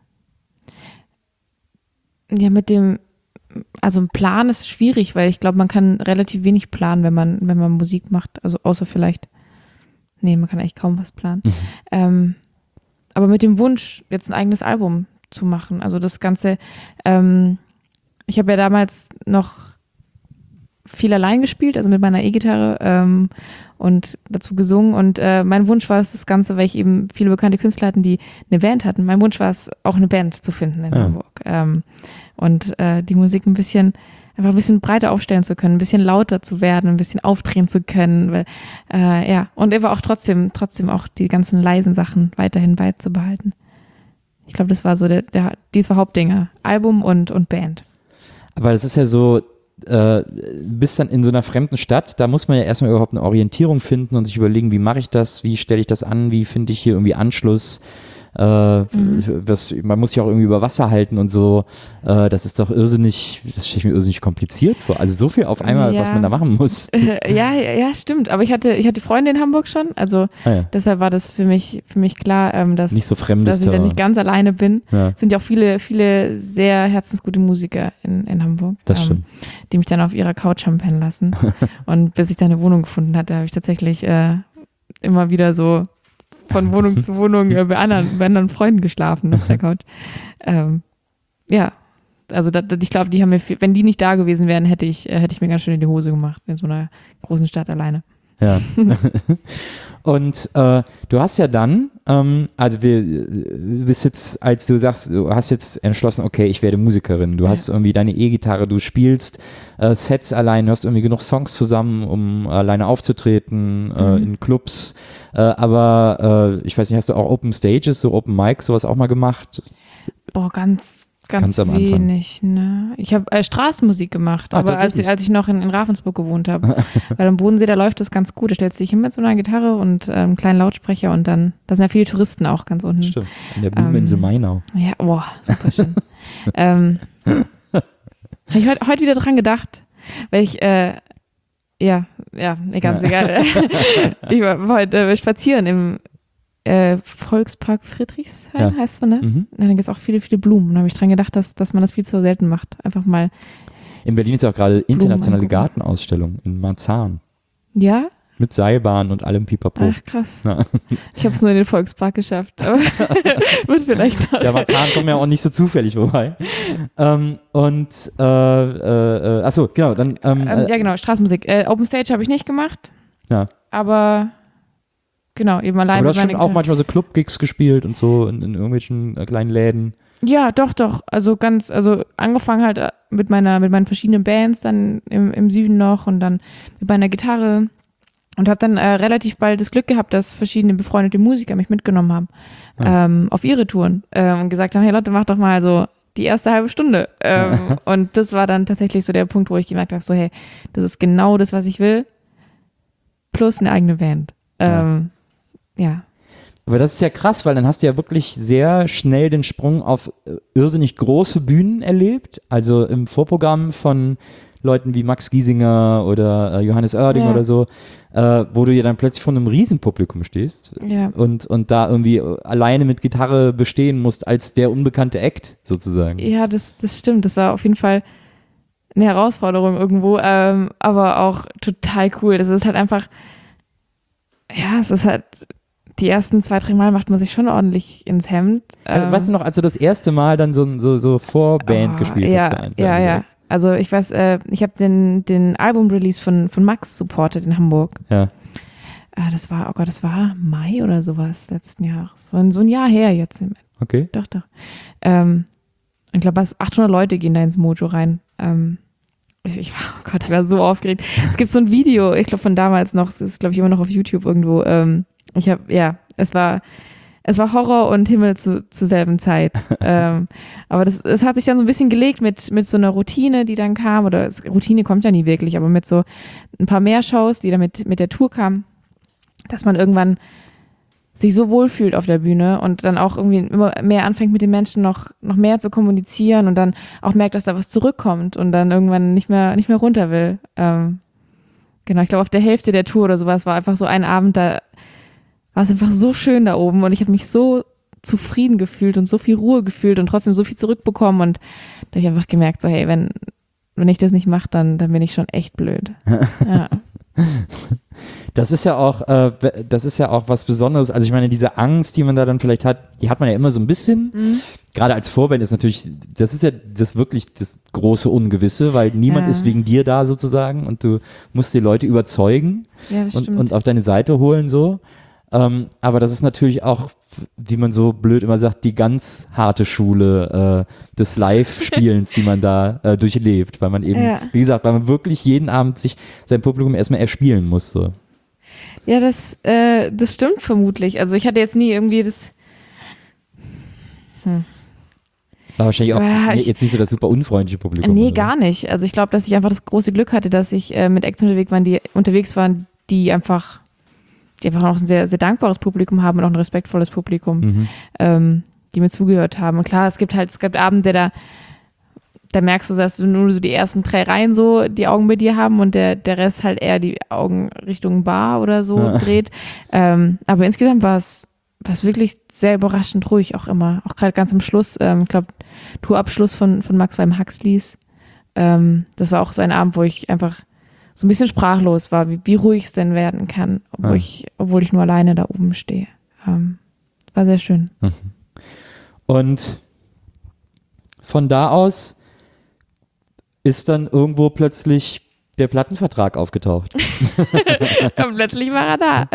Ja, mit dem, also ein Plan ist schwierig, weil ich glaube, man kann relativ wenig planen, wenn man, wenn man Musik macht. Also außer vielleicht, nee, man kann eigentlich kaum was planen. Mhm. Ähm, aber mit dem Wunsch, jetzt ein eigenes Album zu machen. Also das Ganze, ähm, ich habe ja damals noch viel allein gespielt, also mit meiner E-Gitarre ähm, und dazu gesungen und äh, mein Wunsch war es das Ganze, weil ich eben viele bekannte Künstler hatten, die eine Band hatten. Mein Wunsch war es, auch eine Band zu finden in Ja. Hamburg ähm, und äh, die Musik ein bisschen einfach ein bisschen breiter aufstellen zu können, ein bisschen lauter zu werden, ein bisschen aufdrehen zu können, weil, äh, ja, und aber auch trotzdem, trotzdem auch die ganzen leisen Sachen weiterhin beizubehalten. Ich glaube, das war so der, der, dies war Hauptdinger, Album und, und Band. Aber das ist ja so, äh, bist dann in so einer fremden Stadt, da muss man ja erstmal überhaupt eine Orientierung finden und sich überlegen, wie mache ich das, wie stelle ich das an, wie finde ich hier irgendwie Anschluss. Äh, mhm. was, man muss sich auch irgendwie über Wasser halten und so. Äh, das ist doch irrsinnig, das stelle ich mir irrsinnig kompliziert vor. Also so viel auf einmal, ja. was man da machen muss. Äh, ja, ja, ja, stimmt. Aber ich hatte, ich hatte Freunde in Hamburg schon. Also ah, ja. deshalb war das für mich, für mich klar, ähm, dass, nicht so fremdes dass ich da nicht ganz alleine bin. Ja. Es sind ja auch viele, viele sehr herzensgute Musiker in, in Hamburg. Das ähm, stimmt. Die mich dann auf ihrer Couch haben pennen lassen. Und bis ich da eine Wohnung gefunden hatte, habe ich tatsächlich äh, immer wieder so von Wohnung zu Wohnung äh, bei, anderen, bei anderen Freunden geschlafen auf der Couch. Ähm, ja, also da, ich glaube, die haben mir, viel, wenn die nicht da gewesen wären, hätte ich, äh, hätte ich mir ganz schön in die Hose gemacht in so einer großen Stadt alleine. Ja. Und äh, du hast ja dann, ähm, also wir, du bist jetzt, als du sagst, du hast jetzt entschlossen, okay, ich werde Musikerin. Du ja. hast irgendwie deine E-Gitarre, du spielst äh, Sets allein, du hast irgendwie genug Songs zusammen, um alleine aufzutreten äh, mhm. in Clubs. Äh, aber äh, ich weiß nicht, hast du auch Open Stages, so Open Mics, sowas auch mal gemacht? Boah, ganz Ganz, Ganz wenig, ne? Ich habe äh, Straßenmusik gemacht, Ach, aber als ich, als ich noch in, in Ravensburg gewohnt habe. Weil am Bodensee, da läuft das ganz gut. Da stellst du dich hin mit so einer Gitarre und äh, einem kleinen Lautsprecher und dann, da sind ja viele Touristen auch ganz unten. Stimmt, in der Blumeninsel ähm, Mainau. Ja, boah, super schön. ähm, habe ich heute heut wieder dran gedacht, weil ich, äh, ja, ja, ganz ja. egal. Ich war heute äh, spazieren im Äh, Volkspark Friedrichshain ja. heißt es so, ne? Mhm. Da gibt es auch viele, viele Blumen. Da habe ich dran gedacht, dass, dass man das viel zu selten macht. Einfach mal. In Berlin ist ja auch gerade internationale angucken. Gartenausstellung in Marzahn. Ja? Mit Seilbahn und allem Pipapo. Ach, krass. Ja. Ich habe es nur in den Volkspark geschafft. Aber wird vielleicht noch. Der Marzahn kommt ja auch nicht so zufällig vorbei. ähm, und, äh, äh, achso, genau. Dann, ähm, ähm, ja, genau, Straßenmusik. Äh, Open Stage habe ich nicht gemacht. Ja. Aber. Genau, eben allein. Aber du hast schon meine auch manchmal so Club-Gigs gespielt und so in, in irgendwelchen äh, kleinen Läden. Ja, doch, doch. Also ganz, also angefangen halt mit meiner, mit meinen verschiedenen Bands dann im, im Süden noch und dann mit meiner Gitarre und habe dann äh, relativ bald das Glück gehabt, dass verschiedene befreundete Musiker mich mitgenommen haben ja. ähm, auf ihre Touren ähm, und gesagt haben, hey Lotte, mach doch mal so die erste halbe Stunde. Ähm, und das war dann tatsächlich so der Punkt, wo ich gemerkt habe, so hey, das ist genau das, was ich will, plus eine eigene Band. Ähm, ja. ja. Aber das ist ja krass, weil dann hast du ja wirklich sehr schnell den Sprung auf irrsinnig große Bühnen erlebt. Also im Vorprogramm von Leuten wie Max Giesinger oder äh, Johannes Oerding ja. oder so, äh, wo du ja dann plötzlich vor einem Riesenpublikum stehst ja. und, und da irgendwie alleine mit Gitarre bestehen musst als der unbekannte Act sozusagen. Ja, das, das stimmt. Das war auf jeden Fall eine Herausforderung irgendwo, ähm, aber auch total cool. Das ist halt einfach, ja, es ist halt die ersten zwei, drei Mal macht man sich schon ordentlich ins Hemd. Ähm, weißt du noch, als du das erste Mal dann so, so, so Vorband oh, gespielt ja, hast? Da ja, ja. Also ich weiß, äh, ich habe den, den Album-Release von, von Max supportet in Hamburg. Ja. Äh, das war, oh Gott, das war Mai oder sowas letzten Jahres. So ein, so ein Jahr her jetzt. Okay. Doch, doch. Ähm, ich glaube, achthundert Leute gehen da ins Mojo rein. Ähm, ich, ich war, oh Gott, ich war so aufgeregt. Es gibt so ein Video, ich glaube von damals noch, es ist glaube ich immer noch auf YouTube irgendwo, ähm, ich habe, ja, es war, es war Horror und Himmel zu, zur selben Zeit. ähm, aber das, es hat sich dann so ein bisschen gelegt mit, mit so einer Routine, die dann kam, oder es, Routine kommt ja nie wirklich, aber mit so ein paar mehr Shows, die dann mit, mit der Tour kamen, dass man irgendwann sich so wohlfühlt auf der Bühne und dann auch irgendwie immer mehr anfängt mit den Menschen noch, noch mehr zu kommunizieren und dann auch merkt, dass da was zurückkommt und dann irgendwann nicht mehr, nicht mehr runter will. Ähm, genau, ich glaube auf der Hälfte der Tour oder sowas war einfach so ein Abend, da war es einfach so schön da oben und ich habe mich so zufrieden gefühlt und so viel Ruhe gefühlt und trotzdem so viel zurückbekommen und da habe ich einfach gemerkt, so hey, wenn, wenn ich das nicht mache, dann, dann bin ich schon echt blöd. Ja. Das ist ja auch, äh, das ist ja auch was Besonderes. Also ich meine, diese Angst, die man da dann vielleicht hat, die hat man ja immer so ein bisschen. Mhm. Gerade als Vorband ist natürlich, das ist ja das wirklich das große Ungewisse, weil niemand ja. ist wegen dir da sozusagen und du musst die Leute überzeugen ja, das und, stimmt. und auf deine Seite holen so. Ähm, aber das ist natürlich auch, wie man so blöd immer sagt, die ganz harte Schule äh, des Live-Spielens, die man da äh, durchlebt, weil man eben, Ja. wie gesagt, weil man wirklich jeden Abend sich sein Publikum erstmal erspielen musste. Ja, das, äh, das stimmt vermutlich. Also ich hatte jetzt nie irgendwie das. Hm. War wahrscheinlich auch Ja, nee, ich- jetzt nicht so das super unfreundliche Publikum. Nee, oder? gar nicht. Also ich glaube, dass ich einfach das große Glück hatte, dass ich äh, mit Acts unterwegs waren, die unterwegs waren, die einfach, die einfach auch ein sehr, sehr dankbares Publikum haben und auch ein respektvolles Publikum, Mhm. ähm, die mir zugehört haben. Und klar, es gibt halt, es gibt Abende, da, da merkst du, dass du nur so die ersten drei Reihen so die Augen bei dir haben und der, der Rest halt eher die Augen Richtung Bar oder so Ja. dreht. Ähm, aber insgesamt war es war es wirklich sehr überraschend ruhig auch immer. Auch gerade ganz am Schluss, ähm, ich glaube, Tourabschluss von, von Max Weim Huxleys. Ähm, das war auch so ein Abend, wo ich einfach so ein bisschen sprachlos war, wie, wie ruhig es denn werden kann, obwohl, Ja. ich, obwohl ich nur alleine da oben stehe. Ähm, war sehr schön. Und von da aus ist dann irgendwo plötzlich der Plattenvertrag aufgetaucht. Und plötzlich war er da.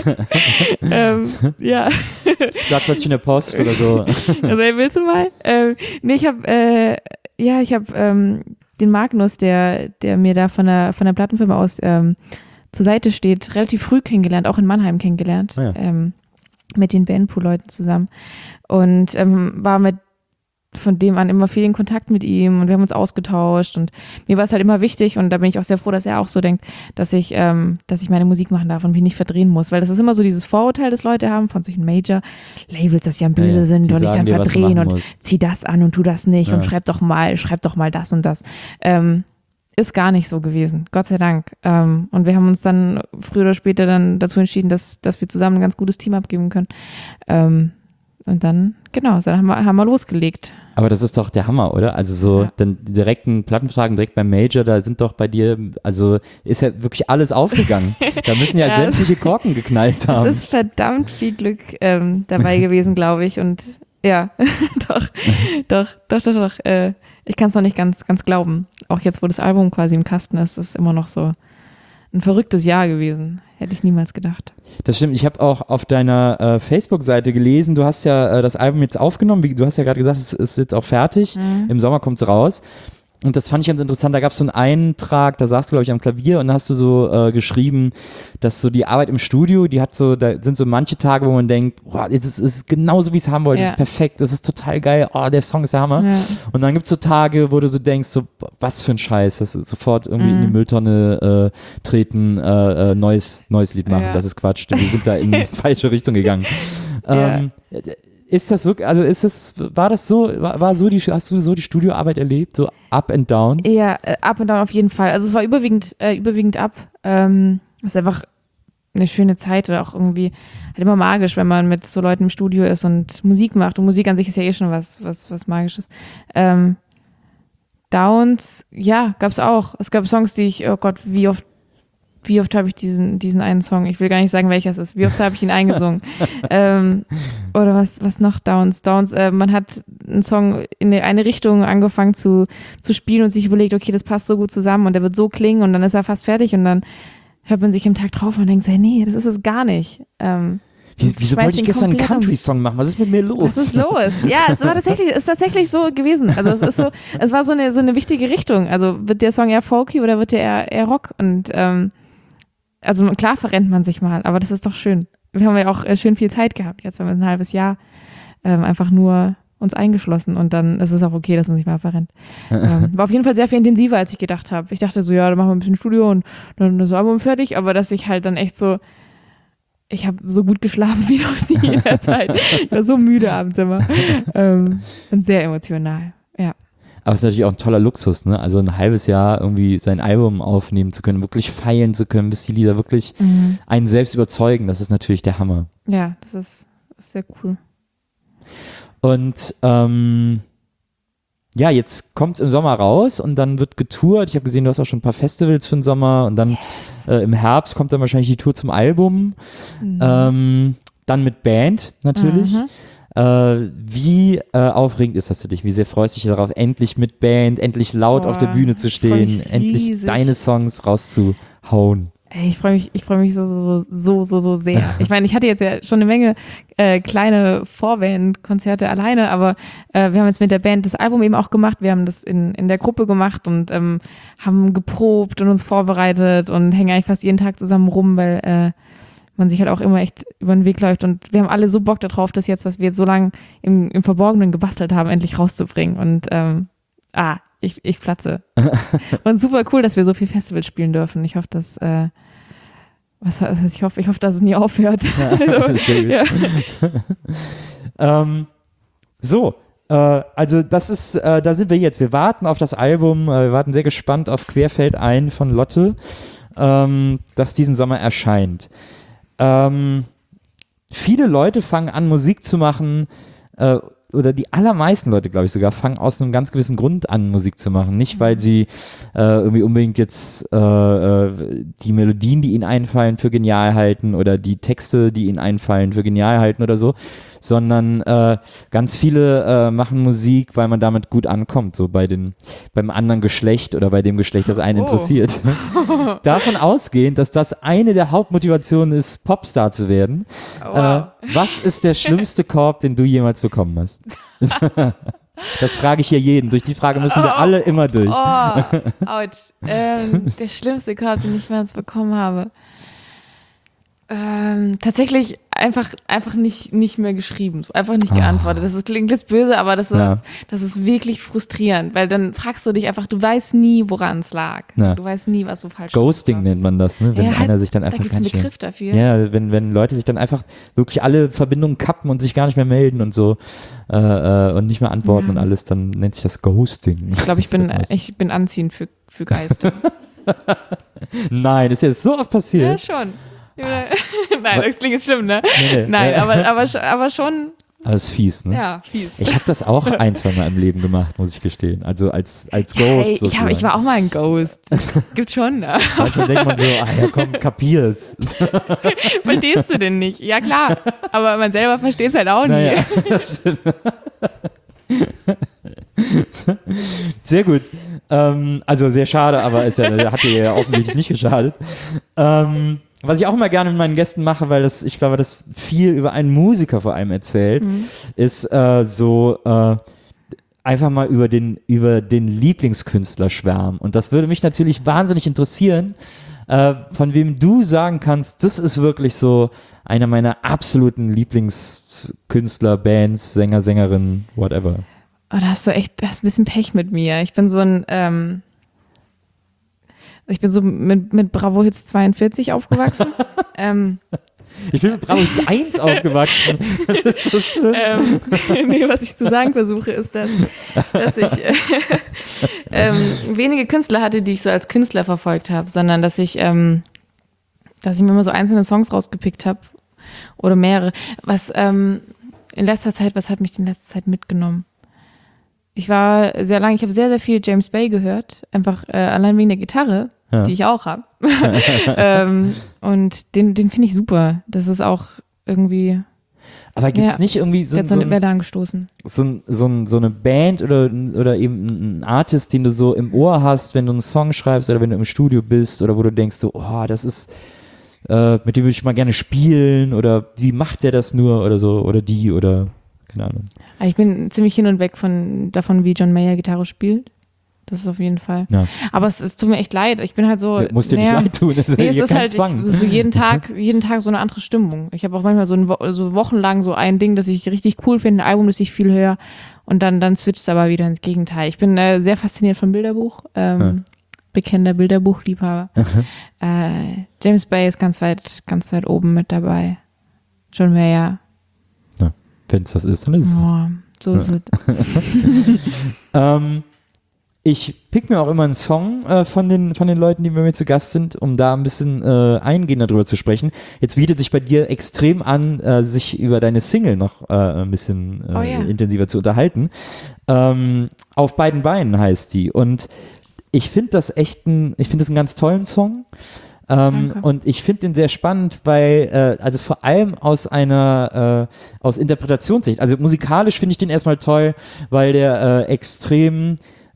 ähm, ja. Lag plötzlich in der Post oder so. Also, ey, willst du mal? Ähm, nee, ich habe, äh, ja, ich habe ähm, den Magnus, der, der mir da von der, von der Plattenfirma aus ähm, zur Seite steht, relativ früh kennengelernt, auch in Mannheim kennengelernt, Ah ja. ähm, mit den Bandpool-Leuten zusammen. Und ähm, war mit von dem an immer viel in Kontakt mit ihm und wir haben uns ausgetauscht und mir war es halt immer wichtig und da bin ich auch sehr froh, dass er auch so denkt, dass ich, ähm, dass ich meine Musik machen darf und mich nicht verdrehen muss, weil das ist immer so dieses Vorurteil, das Leute haben von solchen Major-Labels, dass sie am böse Ja, ja, sind die und ich sagen dann dir, was du verdrehen machen und musst. zieh das an und tu das nicht Ja. und schreib doch mal, schreib doch mal das und das. Ähm, ist gar nicht so gewesen, Gott sei Dank. Ähm, und wir haben uns dann früher oder später dann dazu entschieden, dass, dass wir zusammen ein ganz gutes Team abgeben können. Ähm, und dann, genau, dann haben wir, haben wir losgelegt. Aber das ist doch der Hammer, oder? Also so Ja. dann direkt einen Plattenvertrag direkt beim Major, da sind doch bei dir, also ist ja wirklich alles aufgegangen. Da müssen ja, Ja, sämtliche Korken geknallt Es haben. ist verdammt viel Glück ähm, dabei gewesen, glaube ich. Und ja, doch, doch, doch, doch, doch. Äh, ich kann es noch nicht ganz, ganz glauben. Auch jetzt, wo das Album quasi im Kasten ist, ist immer noch so ein verrücktes Jahr gewesen. Hätte ich niemals gedacht. Das stimmt, ich habe auch auf deiner äh, Facebook-Seite gelesen, du hast ja äh, das Album jetzt aufgenommen, wie, du hast ja gerade gesagt, es ist jetzt auch fertig, Mhm. im Sommer kommt es raus. Und das fand ich ganz interessant, da gab es so einen Eintrag, da saßt du, glaube ich, am Klavier und da hast du so äh, geschrieben, dass so die Arbeit im Studio, die hat so, da sind so manche Tage, wo man denkt, boah, es ist, es ist genauso, wie ich es haben wollte, es Ja. ist perfekt, es ist total geil, oh, der Song ist der Hammer. Ja. Und dann gibt es so Tage, wo du so denkst, so, was für ein Scheiß, das ist sofort irgendwie in die Mhm. Mülltonne äh, treten, äh, äh, neues, neues Lied machen, Ja. das ist Quatsch, wir sind da in die falsche Richtung gegangen. Ja. Ähm, ist das wirklich, also ist das, war das so, war, war so die, hast du so die Studioarbeit erlebt, so Up and Downs? Ja, äh, up und down auf jeden Fall. Also es war überwiegend, äh, überwiegend up. Ähm, es ist einfach eine schöne Zeit oder auch irgendwie halt immer magisch, wenn man mit so Leuten im Studio ist und Musik macht. Und Musik an sich ist ja eh schon was, was, was Magisches. Ähm, Downs, ja, gab's auch. Es gab Songs, die ich, oh Gott, wie oft, wie oft habe ich diesen, diesen einen Song, ich will gar nicht sagen, welcher es ist, wie oft habe ich ihn eingesungen. ähm, oder was, was noch Downs? Downs, äh, man hat einen Song in eine Richtung angefangen zu, zu spielen und sich überlegt, okay, das passt so gut zusammen und der wird so klingen und dann ist er fast fertig und dann hört man sich im Tag drauf und denkt, hey, nee, das ist es gar nicht. Ähm, Wie, wieso schmeißt wollte ich den gestern einen komplett um. Country-Song machen? Was ist mit mir los? Was ist los? Ja, es war tatsächlich, ist tatsächlich so gewesen. Also es ist so, es war so eine, so eine wichtige Richtung. Also wird der Song eher folky oder wird der eher, eher Rock? Und ähm, also klar verrennt man sich mal, aber das ist doch schön. Wir haben ja auch äh, schön viel Zeit gehabt. Jetzt haben wir ein halbes Jahr ähm, einfach nur uns eingeschlossen und dann ist es auch okay, dass man sich mal verrennt. ähm, war auf jeden Fall sehr viel intensiver, als ich gedacht habe. Ich dachte so, ja, dann machen wir ein bisschen Studio und dann ist das Album fertig, aber dass ich halt dann echt so, ich habe so gut geschlafen wie noch nie in der Zeit. Ich war so müde abends immer. Ähm, und sehr emotional, ja. Aber es ist natürlich auch ein toller Luxus, ne? Also ein halbes Jahr irgendwie sein Album aufnehmen zu können, wirklich feilen zu können, bis die Lieder wirklich Mhm. einen selbst überzeugen. Das ist natürlich der Hammer. Ja, das ist, das ist sehr cool. Und ähm, ja, jetzt kommt es im Sommer raus und dann wird getourt. Ich habe gesehen, du hast auch schon ein paar Festivals für den Sommer und dann äh, im Herbst kommt dann wahrscheinlich die Tour zum Album. Mhm. Ähm, dann mit Band natürlich. Mhm. Äh, wie äh, aufregend ist das für dich? Wie sehr freust du dich darauf, endlich mit Band, endlich laut Boah, auf der Bühne zu ich freu stehen, mich endlich riesig. deine Songs rauszuhauen? Ey, ich freue mich, ich freue mich so, so, so, so, so sehr. Ich meine, ich hatte jetzt ja schon eine Menge äh, kleine Vorband-Konzerte alleine, aber äh, wir haben jetzt mit der Band das Album eben auch gemacht. Wir haben das in, in der Gruppe gemacht und ähm, haben geprobt und uns vorbereitet und hängen eigentlich fast jeden Tag zusammen rum, weil äh, man sich halt auch immer echt über den Weg läuft. Und wir haben alle so Bock darauf, das jetzt, was wir jetzt so lange im, im Verborgenen gebastelt haben, endlich rauszubringen. Und ähm, ah, ich, ich platze. Und super cool, dass wir so viel Festivals spielen dürfen. Ich hoffe, dass äh, was heißt, ich hoffe, ich hoffe, dass es nie aufhört. Ja, sehr gut. Ja. ähm, so, äh, also das ist, äh, da sind wir jetzt. Wir warten auf das Album, äh, wir warten sehr gespannt auf Querfeld ein von Lotte, ähm, das diesen Sommer erscheint. Ähm, viele Leute fangen an, Musik zu machen, äh, oder die allermeisten Leute, glaube ich sogar, fangen aus einem ganz gewissen Grund an, Musik zu machen. Nicht, weil sie äh, irgendwie unbedingt jetzt äh, äh, die Melodien, die ihnen einfallen, für genial halten oder die Texte, die ihnen einfallen, für genial halten oder so, sondern äh, ganz viele äh, machen Musik, weil man damit gut ankommt, so bei den, beim anderen Geschlecht oder bei dem Geschlecht, das einen Oh. interessiert. Davon ausgehend, dass das eine der Hauptmotivationen ist, Popstar zu werden. Wow. Äh, was ist der schlimmste Korb, den du jemals bekommen hast? Das frage ich hier jeden. Durch die Frage müssen wir Oh. alle immer durch. Oh, ouch. Ähm, der schlimmste Korb, den ich jemals bekommen habe. Ähm, tatsächlich einfach, einfach nicht, nicht mehr geschrieben, so einfach nicht geantwortet. Das ist, klingt jetzt böse, aber das ist, Ja. das ist wirklich frustrierend, weil dann fragst du dich einfach, du weißt nie, woran es lag. Ja. Du weißt nie, was du falsch Ghosting gemacht hast. nennt man das, ne? Wenn Ja, einer halt, sich dann da einfach gibt es einen ganz schön, Begriff dafür. ja, wenn, wenn Leute sich dann einfach wirklich alle Verbindungen kappen und sich gar nicht mehr melden und so äh, äh, und nicht mehr antworten Ja. und alles, dann nennt sich das Ghosting. Ich glaube, ich bin, Das ist ich bin anziehend für, für Geister. Nein, ist ja so oft Ja, passiert. schon. Nein, das klingt jetzt schlimm, ne? Nee, nee. Nein, aber, aber, sch- aber schon, Alles fies, ne? ja, fies. Ich habe das auch ein, zwei Mal im Leben gemacht, muss ich gestehen. Also als, als Ghost Hey, ich, sozusagen. hab, ich war auch mal ein Ghost. Gibt's schon, ne? Manchmal denkt man so, ah ja komm, kapier's. Verstehst du denn nicht? Ja, klar. Aber man selber versteht es halt auch nie. Naja, stimmt. Sehr gut. Ähm, also sehr schade, aber ist ja, hat dir ja offensichtlich nicht geschadet. Ähm, was ich auch immer gerne mit meinen Gästen mache, weil das, ich glaube, das viel über einen Musiker vor allem erzählt, Mhm. ist äh, so äh, einfach mal über den, über den Lieblingskünstler schwärmen. Und das würde mich natürlich wahnsinnig interessieren, äh, von wem du sagen kannst, das ist wirklich so einer meiner absoluten Lieblingskünstler, Bands, Sänger, Sängerinnen, whatever. Oh, da hast du echt, da hast ein bisschen Pech mit mir. Ich bin so ein, ähm, ich bin so mit, mit Bravo Hits zweiundvierzig aufgewachsen. ähm, Ich bin mit Bravo eins aufgewachsen. Das ist so schlimm. ähm, nee, was ich zu sagen versuche, ist, dass, dass ich äh, ähm, wenige Künstler hatte, die ich so als Künstler verfolgt habe, sondern dass ich, ähm, dass ich mir immer so einzelne Songs rausgepickt habe oder mehrere. Was ähm, in letzter Zeit, was hat mich in letzter Zeit mitgenommen? Ich war sehr lange, ich habe sehr, sehr viel James Bay gehört, einfach äh, allein wegen der Gitarre, Ja. die ich auch habe. ähm, und den, den finde ich super. Das ist auch irgendwie, Aber gibt es ja. nicht irgendwie so, der hat so, so eine ein, Welle angestoßen. so, ein, so, ein, so eine Band oder, oder eben ein Artist, den du so im Ohr hast, wenn du einen Song schreibst oder wenn du im Studio bist oder wo du denkst so, oh, das ist, äh, mit dem würde ich mal gerne spielen oder wie macht der das nur oder so oder die oder keine Ahnung. Ich bin ziemlich hin und weg von davon, wie John Mayer Gitarre spielt. Das ist auf jeden Fall. Ja. Aber es, es tut mir echt leid. Ich bin halt so. Ja, muss dir naja, nicht leid tun, das ist Nee, ja es hier ist kein halt ich, Zwang. so jeden Tag, jeden Tag so eine andere Stimmung. Ich habe auch manchmal so, ein, Wo- so wochenlang so ein Ding, das ich richtig cool finde, ein Album, das ich viel höre, und dann, dann switcht es aber wieder ins Gegenteil. Ich bin äh, sehr fasziniert von Bilderbuch, ähm, Ja. bekennender Bilderbuchliebhaber. äh, James Bay ist ganz weit, ganz weit oben mit dabei. John Mayer, Wenn es das ist, dann ist es. oh, so ist es. Ähm, ich pick mir auch immer einen Song äh, von, den, von den Leuten, die bei mir zu Gast sind, um da ein bisschen äh, eingehender drüber zu sprechen. Jetzt bietet sich bei dir extrem an, äh, sich über deine Single noch äh, ein bisschen äh, Oh ja. intensiver zu unterhalten. Ähm, Auf beiden Beinen heißt die. Und ich finde das echt ein, ich finde das einen ganz tollen Song. Ähm, Danke. und ich finde den sehr spannend, weil, äh, also vor allem aus einer, äh, aus Interpretationssicht, also musikalisch finde ich den erstmal toll, weil der äh, extrem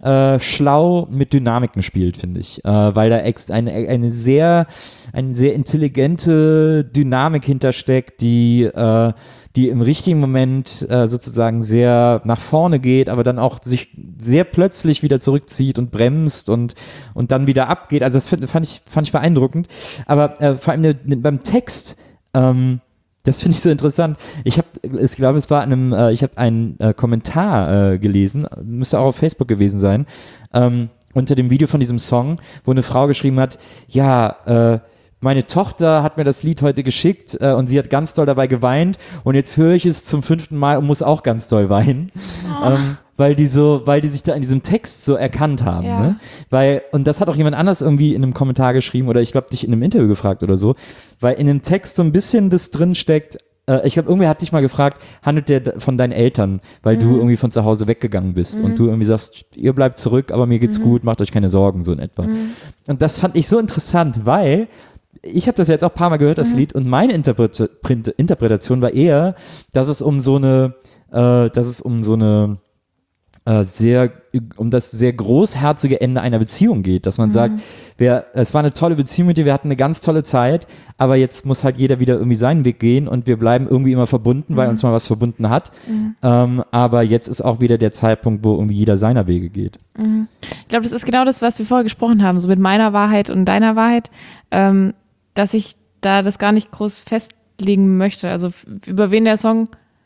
äh, schlau mit Dynamiken spielt, finde ich. Äh, weil da ex eine, eine sehr, eine sehr intelligente Dynamik hintersteckt, die, äh, die im richtigen Moment äh, sozusagen sehr nach vorne geht, aber dann auch sich sehr plötzlich wieder zurückzieht und bremst und, und dann wieder abgeht. Also das fand, fand, ich, fand ich beeindruckend. Aber äh, vor allem beim Text, ähm, das finde ich so interessant. Ich habe, ich glaube, es war in einem, äh, ich habe einen äh, Kommentar äh, gelesen, müsste auch auf Facebook gewesen sein, ähm, unter dem Video von diesem Song, wo eine Frau geschrieben hat, ja, äh, meine Tochter hat mir das Lied heute geschickt äh, und sie hat ganz doll dabei geweint und jetzt höre ich es zum fünften Mal und muss auch ganz doll weinen. Oh. Ähm, weil die so, weil die sich da in diesem Text so erkannt haben. Ja. Ne? Weil, und das hat auch jemand anders irgendwie in einem Kommentar geschrieben oder ich glaube dich in einem Interview gefragt oder so, weil in dem Text so ein bisschen das drin steckt, äh, ich glaube, irgendwer hat dich mal gefragt, handelt der von deinen Eltern, weil mhm. du irgendwie von zu Hause weggegangen bist mhm. und du irgendwie sagst, ihr bleibt zurück, aber mir geht's mhm. gut, macht euch keine Sorgen, so in etwa. Mhm. Und das fand ich so interessant, weil ich habe das jetzt auch ein paar Mal gehört, das mhm. Lied, und meine Interpre- Interpretation war eher, dass es um so eine, äh, dass es um so eine äh, sehr, um das sehr großherzige Ende einer Beziehung geht, dass man mhm. sagt, wir, es war eine tolle Beziehung mit dir, wir hatten eine ganz tolle Zeit, aber jetzt muss halt jeder wieder irgendwie seinen Weg gehen und wir bleiben irgendwie immer verbunden, mhm. weil uns mal was verbunden hat. Mhm. Ähm, aber jetzt ist auch wieder der Zeitpunkt, wo irgendwie jeder seiner Wege geht. Mhm. Ich glaube, das ist genau das, was wir vorher gesprochen haben, so mit meiner Wahrheit und deiner Wahrheit, ähm, dass ich da das gar nicht groß festlegen möchte. Also über wen der Song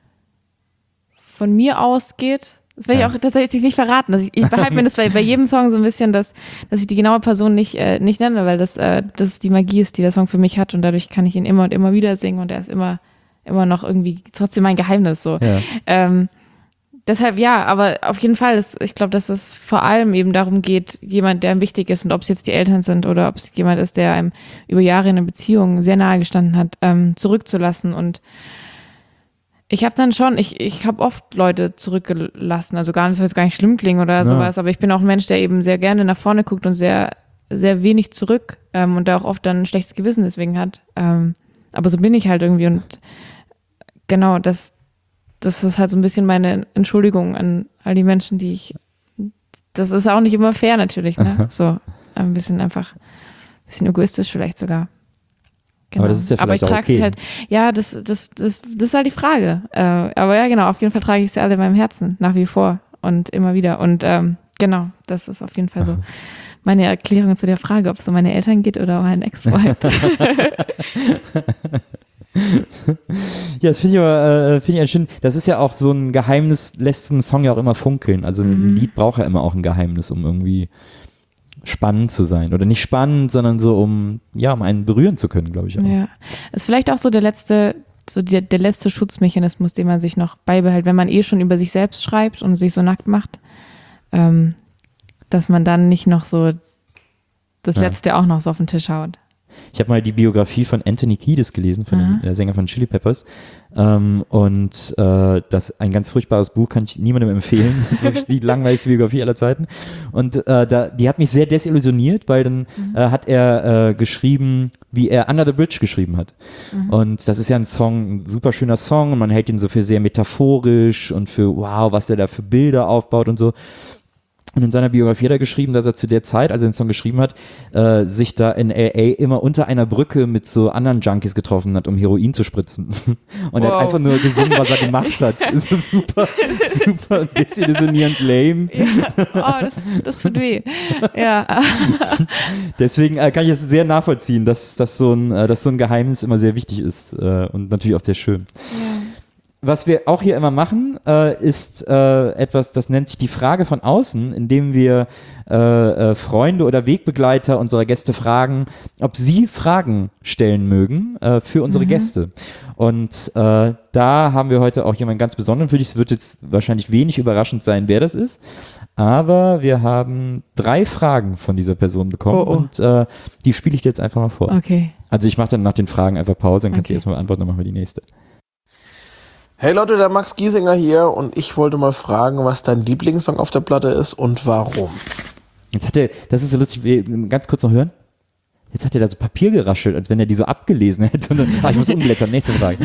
von mir ausgeht, das werde ich ja. auch tatsächlich nicht verraten. Also ich, ich behalte mir das bei, bei jedem Song so ein bisschen, dass, dass ich die genaue Person nicht, äh, nicht nenne, weil das, äh, das die Magie ist, die der Song für mich hat und dadurch kann ich ihn immer und immer wieder singen und er ist immer, immer noch irgendwie trotzdem mein Geheimnis. So. Ja. Ähm, deshalb ja, aber auf jeden Fall, ist, ich glaube, dass es vor allem eben darum geht, jemand, der einem wichtig ist und ob es jetzt die Eltern sind oder ob es jemand ist, der einem über Jahre in einer Beziehung sehr nahe gestanden hat, ähm, zurückzulassen. Und ich habe dann schon, ich, ich habe oft Leute zurückgelassen, also gar nicht, das soll jetzt gar nicht schlimm klingen oder ja. sowas, aber ich bin auch ein Mensch, der eben sehr gerne nach vorne guckt und sehr, sehr wenig zurück ähm, und der auch oft dann ein schlechtes Gewissen deswegen hat. Ähm, aber so bin ich halt irgendwie und genau, das das ist halt so ein bisschen meine Entschuldigung an all die Menschen, die ich, das ist auch nicht immer fair natürlich, ne? So ein bisschen einfach, ein bisschen egoistisch vielleicht sogar. Genau. Aber das ist ja vielleicht aber ich auch okay. Halt, ja, das, das, das, das ist halt die Frage. Äh, aber ja, genau, auf jeden Fall trage ich sie alle in meinem Herzen, nach wie vor und immer wieder. Und ähm, genau, das ist auf jeden Fall so meine Erklärung zu der Frage, ob es um meine Eltern geht oder um einen Ex-Freund. Ja, das finde ich aber äh, find ich schön. Das ist ja auch so ein Geheimnis, lässt ein Song ja auch immer funkeln. Also ein mhm. Lied braucht ja immer auch ein Geheimnis, um irgendwie spannend zu sein. Oder nicht spannend, sondern so, um, ja, um einen berühren zu können, glaube ich auch. Ja, ist vielleicht auch so der letzte, so der, der letzte Schutzmechanismus, den man sich noch beibehält, wenn man eh schon über sich selbst schreibt und sich so nackt macht, ähm, dass man dann nicht noch so das ja. Letzte auch noch so auf den Tisch haut. Ich habe mal die Biografie von Anthony Kiedis gelesen, von dem, der Sänger von Chili Peppers. Ähm, und äh, das ein ganz furchtbares Buch, kann ich niemandem empfehlen. Das ist wirklich die langweiligste Biografie aller Zeiten. Und äh, da, die hat mich sehr desillusioniert, weil dann mhm. äh, hat er äh, geschrieben, wie er Under the Bridge geschrieben hat. Mhm. Und das ist ja ein Song, ein super schöner Song und man hält ihn so für sehr metaphorisch und für wow, was er da für Bilder aufbaut und so. Und in seiner Biografie hat er geschrieben, dass er zu der Zeit, als er den Song geschrieben hat, äh, sich da in L A immer unter einer Brücke mit so anderen Junkies getroffen hat, um Heroin zu spritzen. Und wow. er hat einfach nur gesungen, was er gemacht hat. Das ist super, super desillusionierend lame. Ja. Oh, das, das tut weh. Ja. Deswegen äh, kann ich es sehr nachvollziehen, dass, dass, so ein, äh, dass so ein Geheimnis immer sehr wichtig ist äh, und natürlich auch sehr schön. Ja. Was wir auch hier immer machen, äh, ist äh, etwas, das nennt sich die Frage von außen, indem wir äh, äh, Freunde oder Wegbegleiter unserer Gäste fragen, ob sie Fragen stellen mögen äh, für unsere mhm. Gäste. Und äh, da haben wir heute auch jemanden ganz besonderen für dich. Es wird jetzt wahrscheinlich wenig überraschend sein, wer das ist. Aber wir haben drei Fragen von dieser Person bekommen oh, oh. und äh, die spiele ich dir jetzt einfach mal vor. Okay. Also ich mache dann nach den Fragen einfach Pause, dann kannst du okay. erstmal beantworten, dann machen wir die nächste. Hey Leute, der Max Giesinger hier und ich wollte mal fragen, was dein Lieblingssong auf der Platte ist und warum. Jetzt hat er, das ist so lustig, ganz kurz noch hören. Jetzt hat er da so Papier geraschelt, als wenn er die so abgelesen hätte. Und dann, ah, ich muss umblättern, nächste Frage.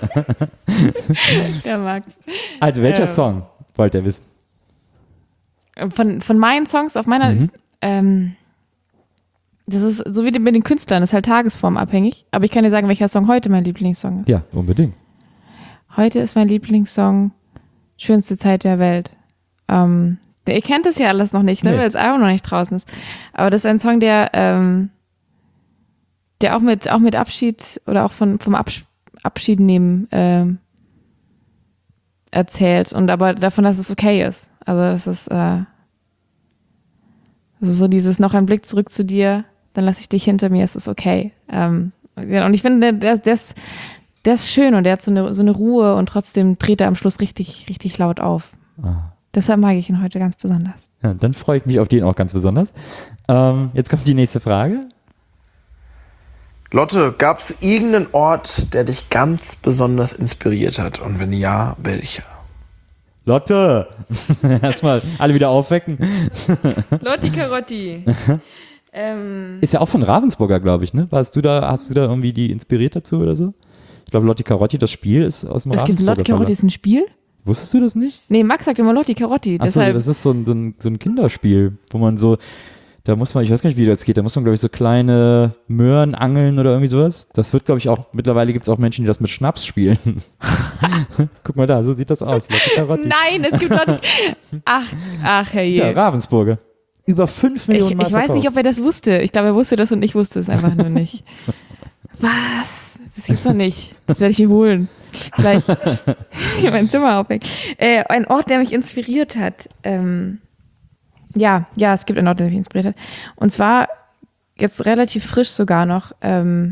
Der Max. Also welcher ähm. Song wollt ihr wissen? Von, von meinen Songs auf meiner, Mhm. ähm, das ist so wie mit den Künstlern, das ist halt tagesformabhängig. Aber ich kann dir sagen, welcher Song heute mein Lieblingssong ist. Ja, unbedingt. Heute ist mein Lieblingssong Schönste Zeit der Welt. Ähm, ihr kennt das ja alles noch nicht, ne? Nee. Weil das Album noch nicht draußen ist. Aber das ist ein Song, der, ähm, der auch mit, auch mit Abschied oder auch von, vom Absch- Abschied nehmen ähm, erzählt. Und aber davon, dass es okay ist. Also das ist, äh, das ist so dieses noch ein Blick zurück zu dir, dann lasse ich dich hinter mir, es ist okay. Ähm, ja, und ich finde, der, der, ist, der ist schön und der hat so eine, so eine Ruhe und trotzdem dreht er am Schluss richtig, richtig laut auf. Ah. Deshalb mag ich ihn heute ganz besonders. Ja, dann freue ich mich auf den auch ganz besonders. Ähm, jetzt kommt die nächste Frage. Lotte, gab es irgendeinen Ort, der dich ganz besonders inspiriert hat? Und wenn ja, welcher? Lotte! Erstmal alle wieder aufwecken. Lotti Carotti. ähm, Ist ja auch von Ravensburger, glaube ich, ne? Warst du da, hast du da irgendwie die inspiriert dazu oder so? Ich glaube, Lotti Carotti, das Spiel ist aus dem es gibt Ravensburger Lotti Carotti, Verlag. ist ein Spiel? Wusstest du das nicht? Nee, Max sagt immer Lotti Carotti. Achso, Deshalb, das ist so ein, so, ein, so ein Kinderspiel, wo man so, da muss man, ich weiß gar nicht, wie das geht, da muss man, glaube ich, so kleine Möhren angeln oder irgendwie sowas. Das wird, glaube ich, auch, mittlerweile gibt es auch Menschen, die das mit Schnaps spielen. Guck mal da, so sieht das aus. Lotti Carotti. nein, es gibt Lotti. Ach, ach, herrje. Ja, Ravensburger. Über fünf Millionen Ich, Mal ich weiß nicht, verkauft. ob er das wusste. Ich glaube, er wusste das und ich wusste es einfach nur nicht. Was? Das gibt's doch nicht. Das werde ich mir holen. Gleich hier mein Zimmer aufweckt. Äh, ein Ort, der mich inspiriert hat. Ähm, ja, ja, es gibt einen Ort, der mich inspiriert hat. Und zwar jetzt relativ frisch sogar noch. Ähm,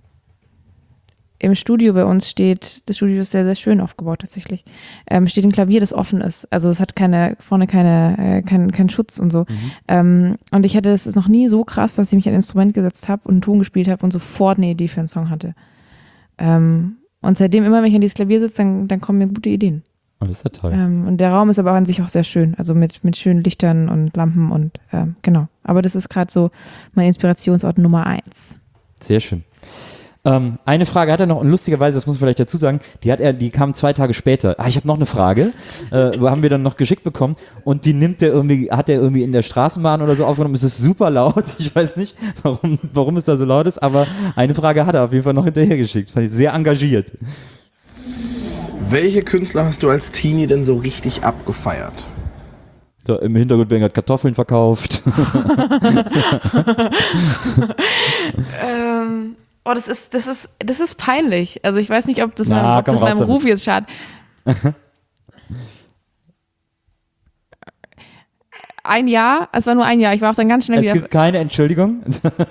Im Studio bei uns steht, das Studio ist sehr, sehr schön aufgebaut tatsächlich, ähm, steht ein Klavier, das offen ist. Also es hat keine, vorne keine, äh, keinen kein Schutz und so. Mhm. Ähm, und ich hatte, es ist noch nie so krass, dass ich mich an ein Instrument gesetzt habe und einen Ton gespielt habe und sofort eine Idee für einen Song hatte. Ähm, und seitdem immer, wenn ich an dieses Klavier sitze, dann, dann kommen mir gute Ideen. Oh, das ist ja toll. Ähm, und der Raum ist aber an sich auch sehr schön, also mit, mit schönen Lichtern und Lampen und ähm, genau. Aber das ist gerade so mein Inspirationsort Nummer eins. Sehr schön. Ähm, eine Frage hat er noch, und lustigerweise, das muss man vielleicht dazu sagen, die hat er, die kam zwei Tage später. Ah, ich habe noch eine Frage, äh, haben wir dann noch geschickt bekommen und die nimmt er irgendwie, hat er irgendwie in der Straßenbahn oder so aufgenommen. Es ist super laut. Ich weiß nicht, warum, warum es da so laut ist, aber eine Frage hat er auf jeden Fall noch hinterher geschickt. Fand ich sehr engagiert. Welche Künstler hast du als Teenie denn so richtig abgefeiert? So, im Hintergrund werden gerade Kartoffeln verkauft. ähm, oh, das ist, das ist, das ist peinlich. Also ich weiß nicht, ob das, Na, meinem, ob komm das raus meinem damit. Ruf jetzt schadet. Ein Jahr, es war nur ein Jahr, ich war auch dann ganz schnell Es wieder. gibt keine Entschuldigung.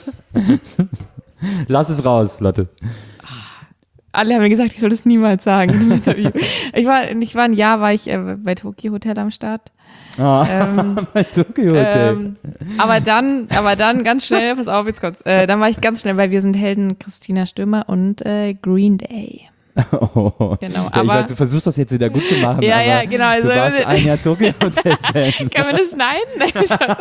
Lass es raus, Lotte. Alle haben mir gesagt, ich soll das niemals sagen im Interview. Ich war, ich war ein Jahr, war ich äh, bei Tokyo Hotel am Start. Ah, Ähm, bei Tokyo Hotel. Ähm, aber dann, aber dann ganz schnell, pass auf, jetzt kommt's. Äh, dann war ich ganz schnell bei Wir sind Helden, Christina Stürmer und äh, Green Day. Oh. Genau, Ja, ich aber- weiß, du versuchst das jetzt wieder gut zu machen, Ja, aber ja, genau, also- du warst ein Jahr Tokyo Hotel Fan. Können wir das schneiden? Nein, Schatz.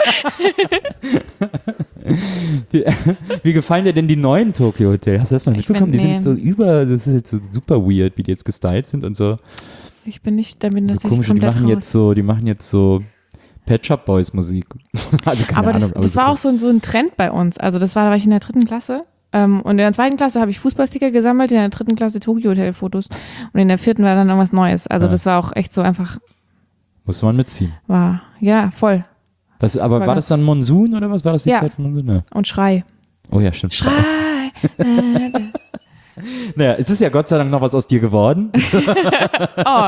Wie, wie gefallen dir denn die neuen Tokyo Hotel? Hast du das mal Ich mitbekommen? find, Die nee. sind so über, das ist jetzt so super weird, wie die jetzt gestylt sind und so. Ich bin nicht, da bin So ich komisch, die komplett machen raus. jetzt so, die machen jetzt so Pet Shop Boys Musik. Also keine aber das, Ahnung. das war auch so ein, so ein Trend bei uns. Also das war, da war ich in der dritten Klasse. Ähm, und in der zweiten Klasse habe ich Fußballsticker gesammelt, in der dritten Klasse Tokyo Hotel Fotos und in der vierten war dann irgendwas Neues. Also Ja. das war auch echt so einfach, Muss man mitziehen. war, ja, voll. Das, aber War war ganz- das dann Monsun oder was war das die Ja. Zeit von Monsun? Ja. Und Schrei. Oh ja, stimmt. Schrei! Naja, es ist ja Gott sei Dank noch was aus dir geworden. Oh,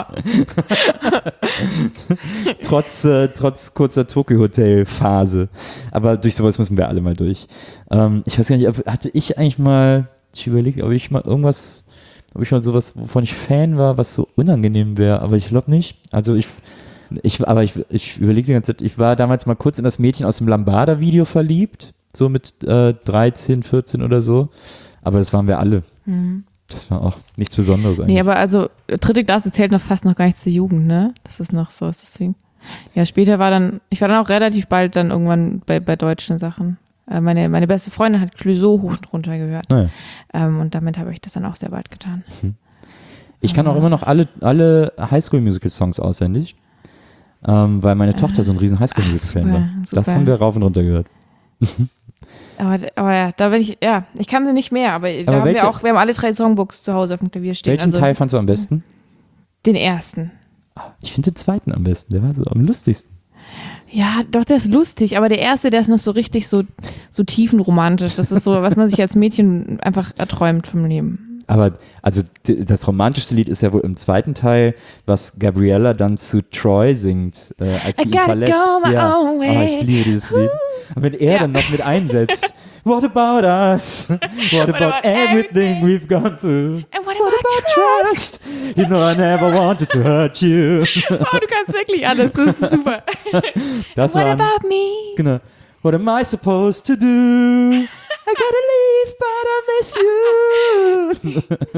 trotz, äh, trotz kurzer Tokyo Hotel Phase. Aber durch sowas müssen wir alle mal durch. Ähm, ich weiß gar nicht, ob- hatte ich eigentlich mal, ich überlege, ob ich mal irgendwas, ob ich mal sowas, wovon ich Fan war, was so unangenehm wäre, aber ich glaube nicht. Also ich, ich, aber ich, ich überlege die ganze Zeit, ich war damals mal kurz in das Mädchen aus dem Lambada-Video verliebt, so mit äh, dreizehn, vierzehn oder so. Aber das waren wir alle. Das war auch nichts Besonderes eigentlich. nee, aber also dritte Klasse zählt noch fast noch gar nicht zur Jugend, ne? Das ist noch so, ist das Ding. Ja, später war dann, ich war dann auch relativ bald dann irgendwann bei, bei deutschen Sachen. Äh, meine, meine beste Freundin hat Clouseau hoch und runter gehört. Naja. Ähm, und damit habe ich das dann auch sehr bald getan. Ich kann auch immer noch alle, alle Highschool-Musical-Songs auswendig. ähm, weil meine Tochter so ein riesen Highschool-Musical-Fan super, war. super. Das haben wir rauf und runter gehört. Aber, aber ja, da bin ich, ja, ich kann sie nicht mehr, aber, da Aber haben welche- wir auch, wir haben alle drei Songbooks zu Hause auf dem Klavier stehen. Welchen also Teil fandst du am besten? den ersten. Ich finde den zweiten am besten, der war so am lustigsten. Ja, doch, der ist lustig, aber der erste, der ist noch so richtig so, so tiefenromantisch. Das ist so, was man sich als Mädchen einfach erträumt vom Leben. Aber also d- das romantischste Lied ist ja wohl im zweiten Teil, was Gabriella dann zu Troy singt, äh, als sie I ihn gotta verlässt. go my ja. own way. Oh, ich liebe dieses Lied. Und wenn er Ja. dann noch mit einsetzt, what about us? What about, about everything everything? we've gone through? And what about trust? You know I never wanted to hurt you. Oh, du kannst wirklich alles, das ist super. Das What war about me? genau. What am I supposed to do? I gotta leave, but I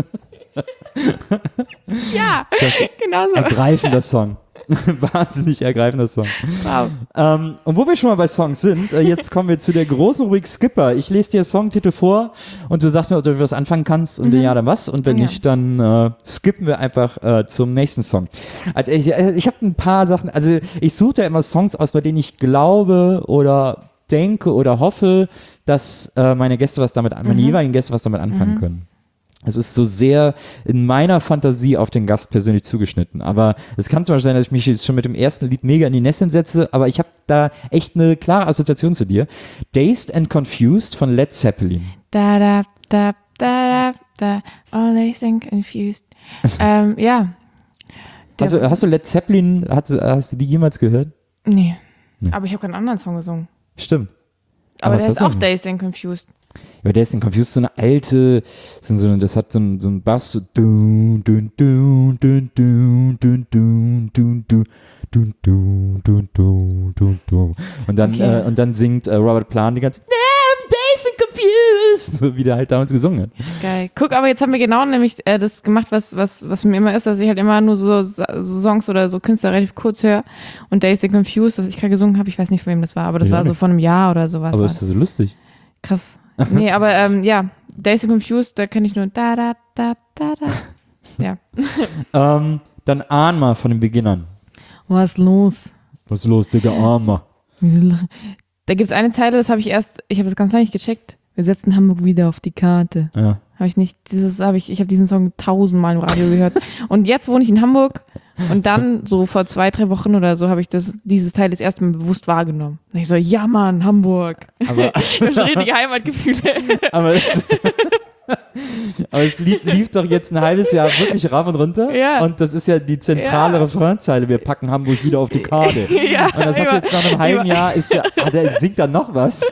miss you. Ja, Das genau so. ergreifender Song. Wahnsinnig ergreifender Song. Wow. Ähm, und wo wir schon mal bei Songs sind, äh, jetzt kommen wir zu der großen Rubrik Skipper. Ich lese dir Songtitel vor und du sagst mir, ob du was anfangen kannst und wenn ja, dann was. Und wenn Ja. nicht, dann äh, skippen wir einfach äh, zum nächsten Song. Also ich, äh, ich habe ein paar Sachen, also ich suche ja immer Songs aus, bei denen ich glaube oder denke oder hoffe, dass äh, meine Gäste was damit, an, meine jeweiligen Gäste was damit anfangen können. Es ist so sehr in meiner Fantasie auf den Gast persönlich zugeschnitten. Aber es kann zum Beispiel sein, dass ich mich jetzt schon mit dem ersten Lied mega in die Nesseln setze, aber ich habe da echt eine klare Assoziation zu dir. Dazed and Confused von Led Zeppelin. Da, da, da, da, da, da, always and confused. ähm, ja. Der- Also hast du Led Zeppelin, hast, du- hast du die jemals gehört? Nee. Nee. Aber ich habe keinen anderen Song gesungen. Stimmt. Aber was der ist ist auch das denn? Dazed and Confused. Aber Dazed and Confused ist so eine alte, so, so, das hat so einen so einen Bass, so dun, dun, dun, dun, dun, dun, dun, dun, dun, dun, dun, dun, dun, dun, dun. Und dann, Okay. äh, und dann singt äh, Robert Plant die ganze Damn, Dazed and Confused, so wie der halt damals gesungen hat. Geil. Guck, aber jetzt haben wir genau nämlich äh, das gemacht, was, was, was für mir immer ist, dass ich halt immer nur so, so Songs oder so Künstler relativ kurz höre. Und Dazed and Confused, was ich gerade gesungen habe, ich weiß nicht, von wem das war, aber das Ja, war so nicht. von einem Jahr oder sowas. Aber war ist das so lustig? Krass. Nee, aber ähm, ja, Dazed and Confused, da kenne ich nur da, da, da, da, da. Ja. Ähm, dann ahn mal von den Beginnern. Was ist los? Was ist los, Digga, ahn mal. Da gibt es eine Zeile, das habe ich erst, ich habe das ganz lange nicht gecheckt. Wir setzen Hamburg wieder auf die Karte. Ja. Habe ich nicht, dieses habe ich, ich habe diesen Song tausendmal im Radio gehört. Und jetzt wohne ich in Hamburg und dann so vor zwei, drei Wochen oder so habe ich das, dieses Teil das erste Mal bewusst wahrgenommen. Und ich so, ja Mann, Hamburg. Aber, Ich habe schon richtige Heimatgefühle. aber, es, aber es lief, lief doch jetzt ein halbes Jahr wirklich rauf und runter. Ja. Und das ist ja die zentrale Ja. Refrainzeile. Wir packen Hamburg wieder auf die Karte. Ja, Und das hast du jetzt nach einem halben über- Jahr, ist ja, hat er, singt da noch was?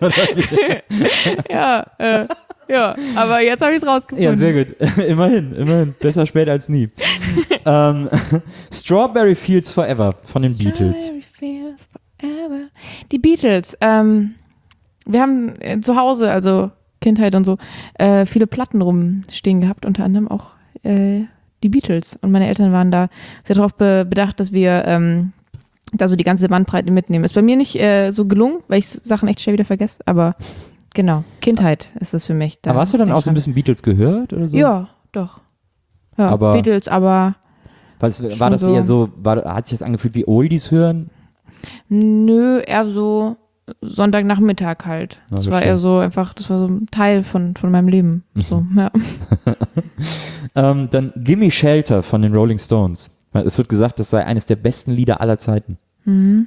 Ja, äh, ja, aber jetzt habe ich es rausgefunden. Ja, sehr gut. Immerhin, immerhin. Besser spät als nie. ähm, Strawberry Fields Forever von den Beatles. Strawberry Fields Forever. Die Beatles, ähm, wir haben äh, zu Hause, also Kindheit und so, äh, viele Platten rumstehen gehabt, unter anderem auch äh, die Beatles. Und meine Eltern waren da sehr darauf be- bedacht, dass wir ähm, da so die ganze Bandbreite mitnehmen. Ist bei mir nicht äh, so gelungen, weil ich Sachen echt schnell wieder vergesse, aber genau, Kindheit ist es für mich. Da Aber hast du dann auch so ein dran. bisschen Beatles gehört oder so? Ja, doch. Ja, Aber- Beatles, aber Was, war Schon das so. eher so, war, hat sich das angefühlt wie Oldies hören? nö, eher so Sonntagnachmittag halt. Ja, Das das war stimmt. eher so einfach, das war so ein Teil von, von meinem Leben. So, ja. Ähm, dann Gimme Shelter von den Rolling Stones. Es wird gesagt, das sei eines der besten Lieder aller Zeiten. Mhm.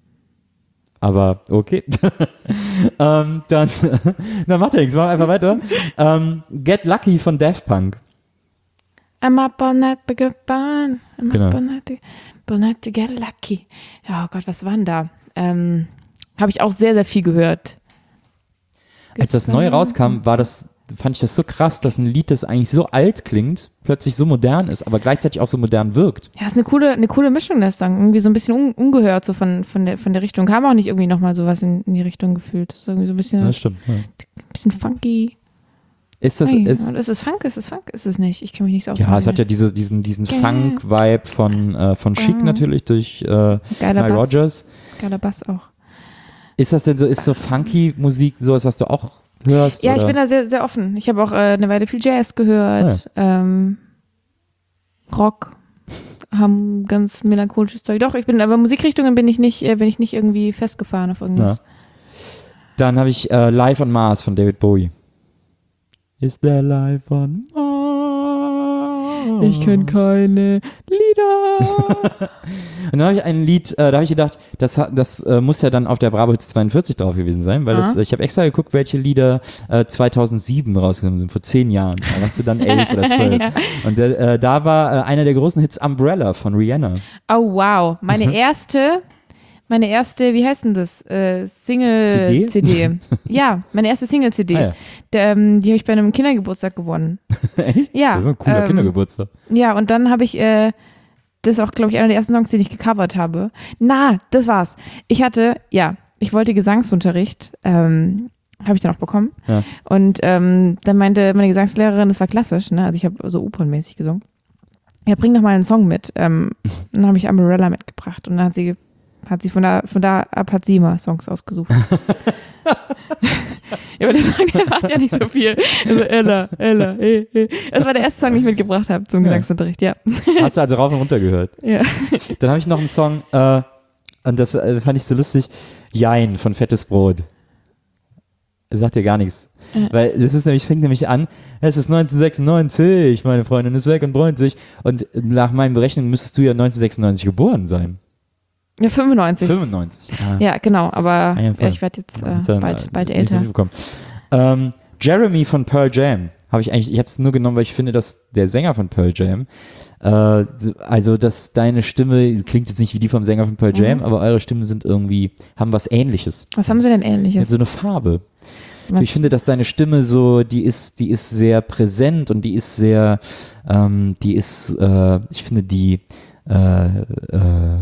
Aber okay. ähm, dann, na macht ja nichts, machen wir einfach weiter. Ähm, Get Lucky von Daft Punk. I'm up all night, big up on. I'm Genau. up all night, all night to get lucky. Ja, oh Gott, was war denn da? Ähm, Habe ich auch sehr, sehr viel gehört. Als das neu rauskam, war das, fand ich das so krass, dass ein Lied, das eigentlich so alt klingt, plötzlich so modern ist, aber gleichzeitig auch so modern wirkt. Ja, ist eine coole, eine coole Mischung, der Song. Irgendwie so ein bisschen un, ungehört so von, von, der, von der Richtung. Kam auch nicht irgendwie nochmal sowas in, in die Richtung gefühlt. Das ist irgendwie so ein bisschen, Das stimmt. Ja. bisschen funky. Ist das, Hey, ist, ist es Funk? Ist es Funk? Ist es nicht? Ich kenne mich nicht so aus. ja, es hat ja diese, diesen, diesen Geil. Funk-Vibe von, äh, von Chic Mhm. natürlich durch äh, Geiler Nile Bass. Rodgers. Geiler Bass auch. Ist das denn so, ist so funky Musik, sowas, was du auch hörst? Ja, oder? ich bin da sehr, sehr offen. Ich habe auch äh, eine Weile viel Jazz gehört, ähm, Rock, haben ganz melancholisches Zeug. Doch, ich bin, aber Musikrichtungen bin ich nicht, äh, bin ich nicht irgendwie festgefahren auf irgendwas. Ja. Dann habe ich äh, Live on Mars von David Bowie. Is there life on Mars? Ich kenne keine Lieder. Und dann habe ich ein Lied, äh, da habe ich gedacht, das, das äh, muss ja dann auf der Bravo Hits zweiundvierzig drauf gewesen sein, weil das, ich habe extra geguckt, welche Lieder äh, zweitausendsieben rausgekommen sind, vor zehn Jahren. Da warst du dann elf oder zwölf. Ja. Und äh, da war äh, einer der großen Hits Umbrella von Rihanna. Oh wow, meine erste, meine erste, wie heißt denn das? Äh, Single-C D. C D? Ja, meine erste Single-C D. Ah, ja. Der, ähm, die habe ich bei einem Kindergeburtstag gewonnen. Echt? Ja. Das war ein cooler ähm, Kindergeburtstag. Ja, und dann habe ich, äh, das ist auch, glaube ich, einer der ersten Songs, den ich gecovert habe. Na, das war's. Ich hatte, ja, ich wollte Gesangsunterricht, ähm, habe ich dann auch bekommen. Ja. Und ähm, dann meinte meine Gesangslehrerin, das war klassisch, ne? Also ich habe so opernmäßig gesungen. Ja, bring doch mal einen Song mit. Ähm, dann habe ich Umbrella mitgebracht und dann hat sie, hat sie von da, von da ab hat sie immer Songs ausgesucht. Ja, aber der Song, der macht ja nicht so viel. Also Ella, Ella, eh, eh. Das war der erste Song, den ich mitgebracht habe zum Gesangsunterricht, ja. Hast du also rauf und runter gehört? Ja. Dann habe ich noch einen Song, äh, und das äh, fand ich so lustig, Jein von Fettes Brot. Sagt dir gar nichts. Ja. Weil das ist nämlich, fängt nämlich an, es ist neunzehnhundertsechsundneunzig, meine Freundin ist weg und bräunt sich. Und nach meinen Berechnungen müsstest du ja neunzehnhundertsechsundneunzig geboren sein. Ja, fünfundneunzig. fünfundneunzig. Ah. Ja, genau, aber Ah, ja, ja, ich werde jetzt Ist äh, dann, bald, äh, bald nicht so älter. viel bekommen. Ähm, Jeremy von Pearl Jam habe ich eigentlich, ich habe es nur genommen, weil ich finde, dass der Sänger von Pearl Jam, äh, also dass deine Stimme klingt jetzt nicht wie die vom Sänger von Pearl Jam, Mhm. aber eure Stimmen sind irgendwie, haben was Ähnliches. Was haben sie denn Ja, Ähnliches? so eine Farbe. Was- Ich finde, dass deine Stimme so, die ist, die ist sehr präsent und die ist sehr, ähm, die ist, äh, ich finde, die äh, äh,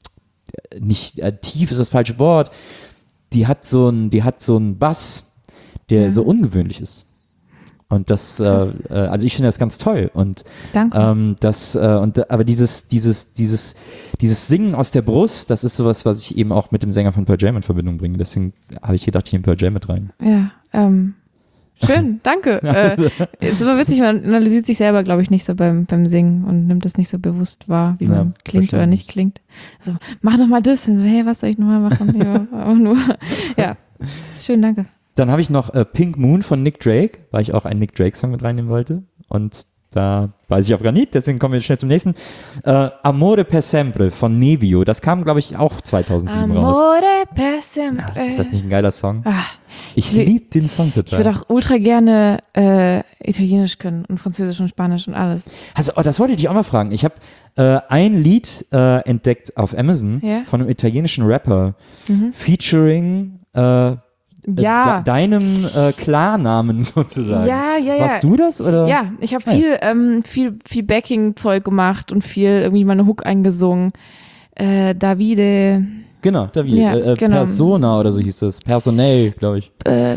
nicht äh, tief ist das falsche Wort. Die hat so ein, die hat so einen Bass, der Ja. so ungewöhnlich ist. Und das, äh, äh, also ich finde das ganz toll. Und Danke. ähm, das, äh, und aber dieses, dieses, dieses, dieses Singen aus der Brust, das ist sowas, was ich eben auch mit dem Sänger von Pearl Jam in Verbindung bringe. Deswegen habe ich gedacht, ich nehme Pearl Jam mit rein. Ja, ähm, schön, danke. äh, ist immer witzig, man analysiert sich selber, glaube ich, nicht so beim, beim Singen und nimmt das nicht so bewusst wahr, wie Ja, man klingt oder wahrscheinlich. nicht klingt. So, mach doch mal das. Und so, hey, was soll ich nochmal machen? Ja, auch nur. Ja, schön, danke. Dann habe ich noch äh, Pink Moon von Nick Drake, weil ich auch einen Nick Drake-Song mit reinnehmen wollte. Und da weiß ich auf gar nicht, deswegen kommen wir schnell zum nächsten. Äh, Amore per sempre von Nevio. Das kam, glaube ich, auch zweitausendsieben raus. Amore per sempre. Ist das nicht ein geiler Song? Ah, Ich Ich- liebe den Song ich total. würde auch ultra gerne äh, Italienisch können und Französisch und Spanisch und alles. Also, oh, das wollte ich dich auch mal fragen. Ich habe äh, ein Lied äh, entdeckt auf Amazon Ja. von einem italienischen Rapper, Mhm. featuring äh, Ja. de deinem äh, Klarnamen sozusagen. Ja, ja, ja. Warst du das? Oder? Ja, ich habe Ah, ja. viel, ähm, viel, viel Backing-Zeug gemacht und viel irgendwie meine Hook eingesungen. Äh, Davide, Genau, David. Ja, äh, äh, genau. Persona oder so hieß das. Personell, glaube ich. äh,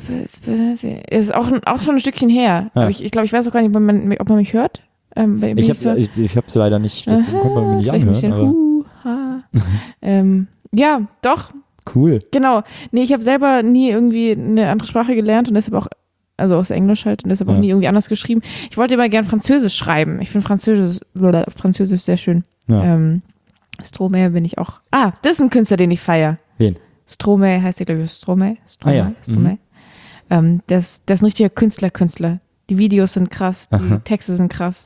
ist auch, auch schon ein Stückchen her. Ja. Aber ich, ich glaube, ich weiß auch gar nicht, ob man, ob man mich hört. Ähm, bin Ich ich habe ich, ich hab's leider nicht, das Aha, konnte man mir nicht vielleicht ein anhören, bisschen aber Hu, ha. ähm, ja, doch, cool. genau. Nee, ich habe selber nie irgendwie eine andere Sprache gelernt und deshalb auch, also aus Englisch halt, und deshalb auch Ja. nie irgendwie anders geschrieben. Ich wollte immer gern Französisch schreiben. Ich finde Französisch, Französisch sehr schön. Ja. Ähm, Stromae bin ich auch. Ah, das ist ein Künstler, den ich feiere. Wen? Stromae heißt der, glaube ich, Stromae. Stromae, Ah ja, Stromae. Ähm, der, ist, der ist ein richtiger Künstler, Künstler. Die Videos sind krass, die Aha. Texte sind krass.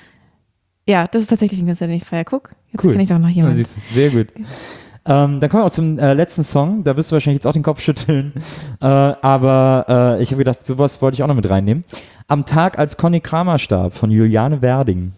Ja, das ist tatsächlich ein Künstler, den ich feiere. Guck, jetzt Cool. kenne ich auch noch Ja, jemanden. siehst du, sehr gut. Ähm, dann kommen wir auch zum äh, letzten Song. Da wirst du wahrscheinlich jetzt auch den Kopf schütteln. Äh, aber äh, ich habe gedacht, sowas wollte ich auch noch mit reinnehmen. Am Tag, als Conny Kramer starb, von Juliane Werding.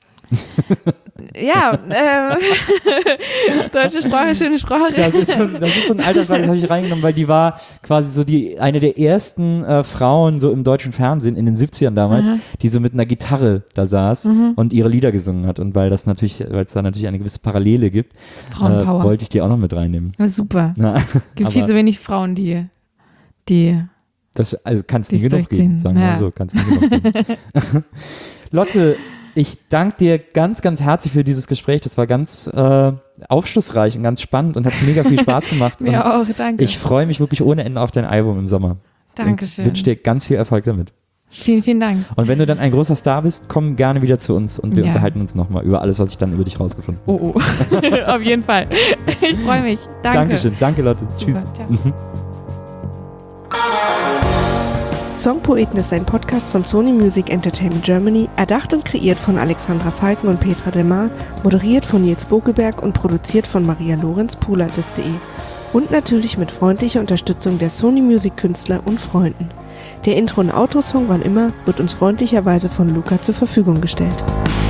Ja, ähm, deutsche Sprache, schöne Sprache. Das ist so, das ist so ein alter Schlag, das habe ich reingenommen, weil die war quasi so die eine der ersten äh, Frauen so im deutschen Fernsehen in den siebzigern damals, Aha. die so mit einer Gitarre da saß Mhm. und ihre Lieder gesungen hat. Und weil das natürlich, weil es da natürlich eine gewisse Parallele gibt, äh, Frauenpower. wollte ich die auch noch mit reinnehmen. Ja, super. Na, Gibt aber viel zu wenig Frauen, die, die das also kann es nie Dies genug geben, durchziehen. sagen wir Ja. mal so, kann es nie genug geben. Lotte, ich danke dir ganz, ganz herzlich für dieses Gespräch. Das war ganz äh, aufschlussreich und ganz spannend und hat mega viel Spaß gemacht. mir und auch, danke. ich freue mich wirklich ohne Ende auf dein Album im Sommer. Dankeschön. Und wünsche dir ganz viel Erfolg damit. Vielen, vielen Dank. Und wenn du dann ein großer Star bist, komm gerne wieder zu uns und wir Ja. unterhalten uns nochmal über alles, was ich dann über dich rausgefunden habe. Oh, oh. Auf jeden Fall. Ich freue mich. Danke. Dankeschön. Danke, Lotte. Super. Tschüss. Ciao. Mhm. Songpoeten ist ein Podcast von Sony Music Entertainment Germany, erdacht und kreiert von Alexandra Falken und Petra Demar, moderiert von Nils Bogelberg und produziert von Maria Lorenz Pulantes punkt de. Und natürlich mit freundlicher Unterstützung der Sony Music Künstler und Freunden. Der Intro- und Outro-Song Wann immer wird uns freundlicherweise von Luca zur Verfügung gestellt.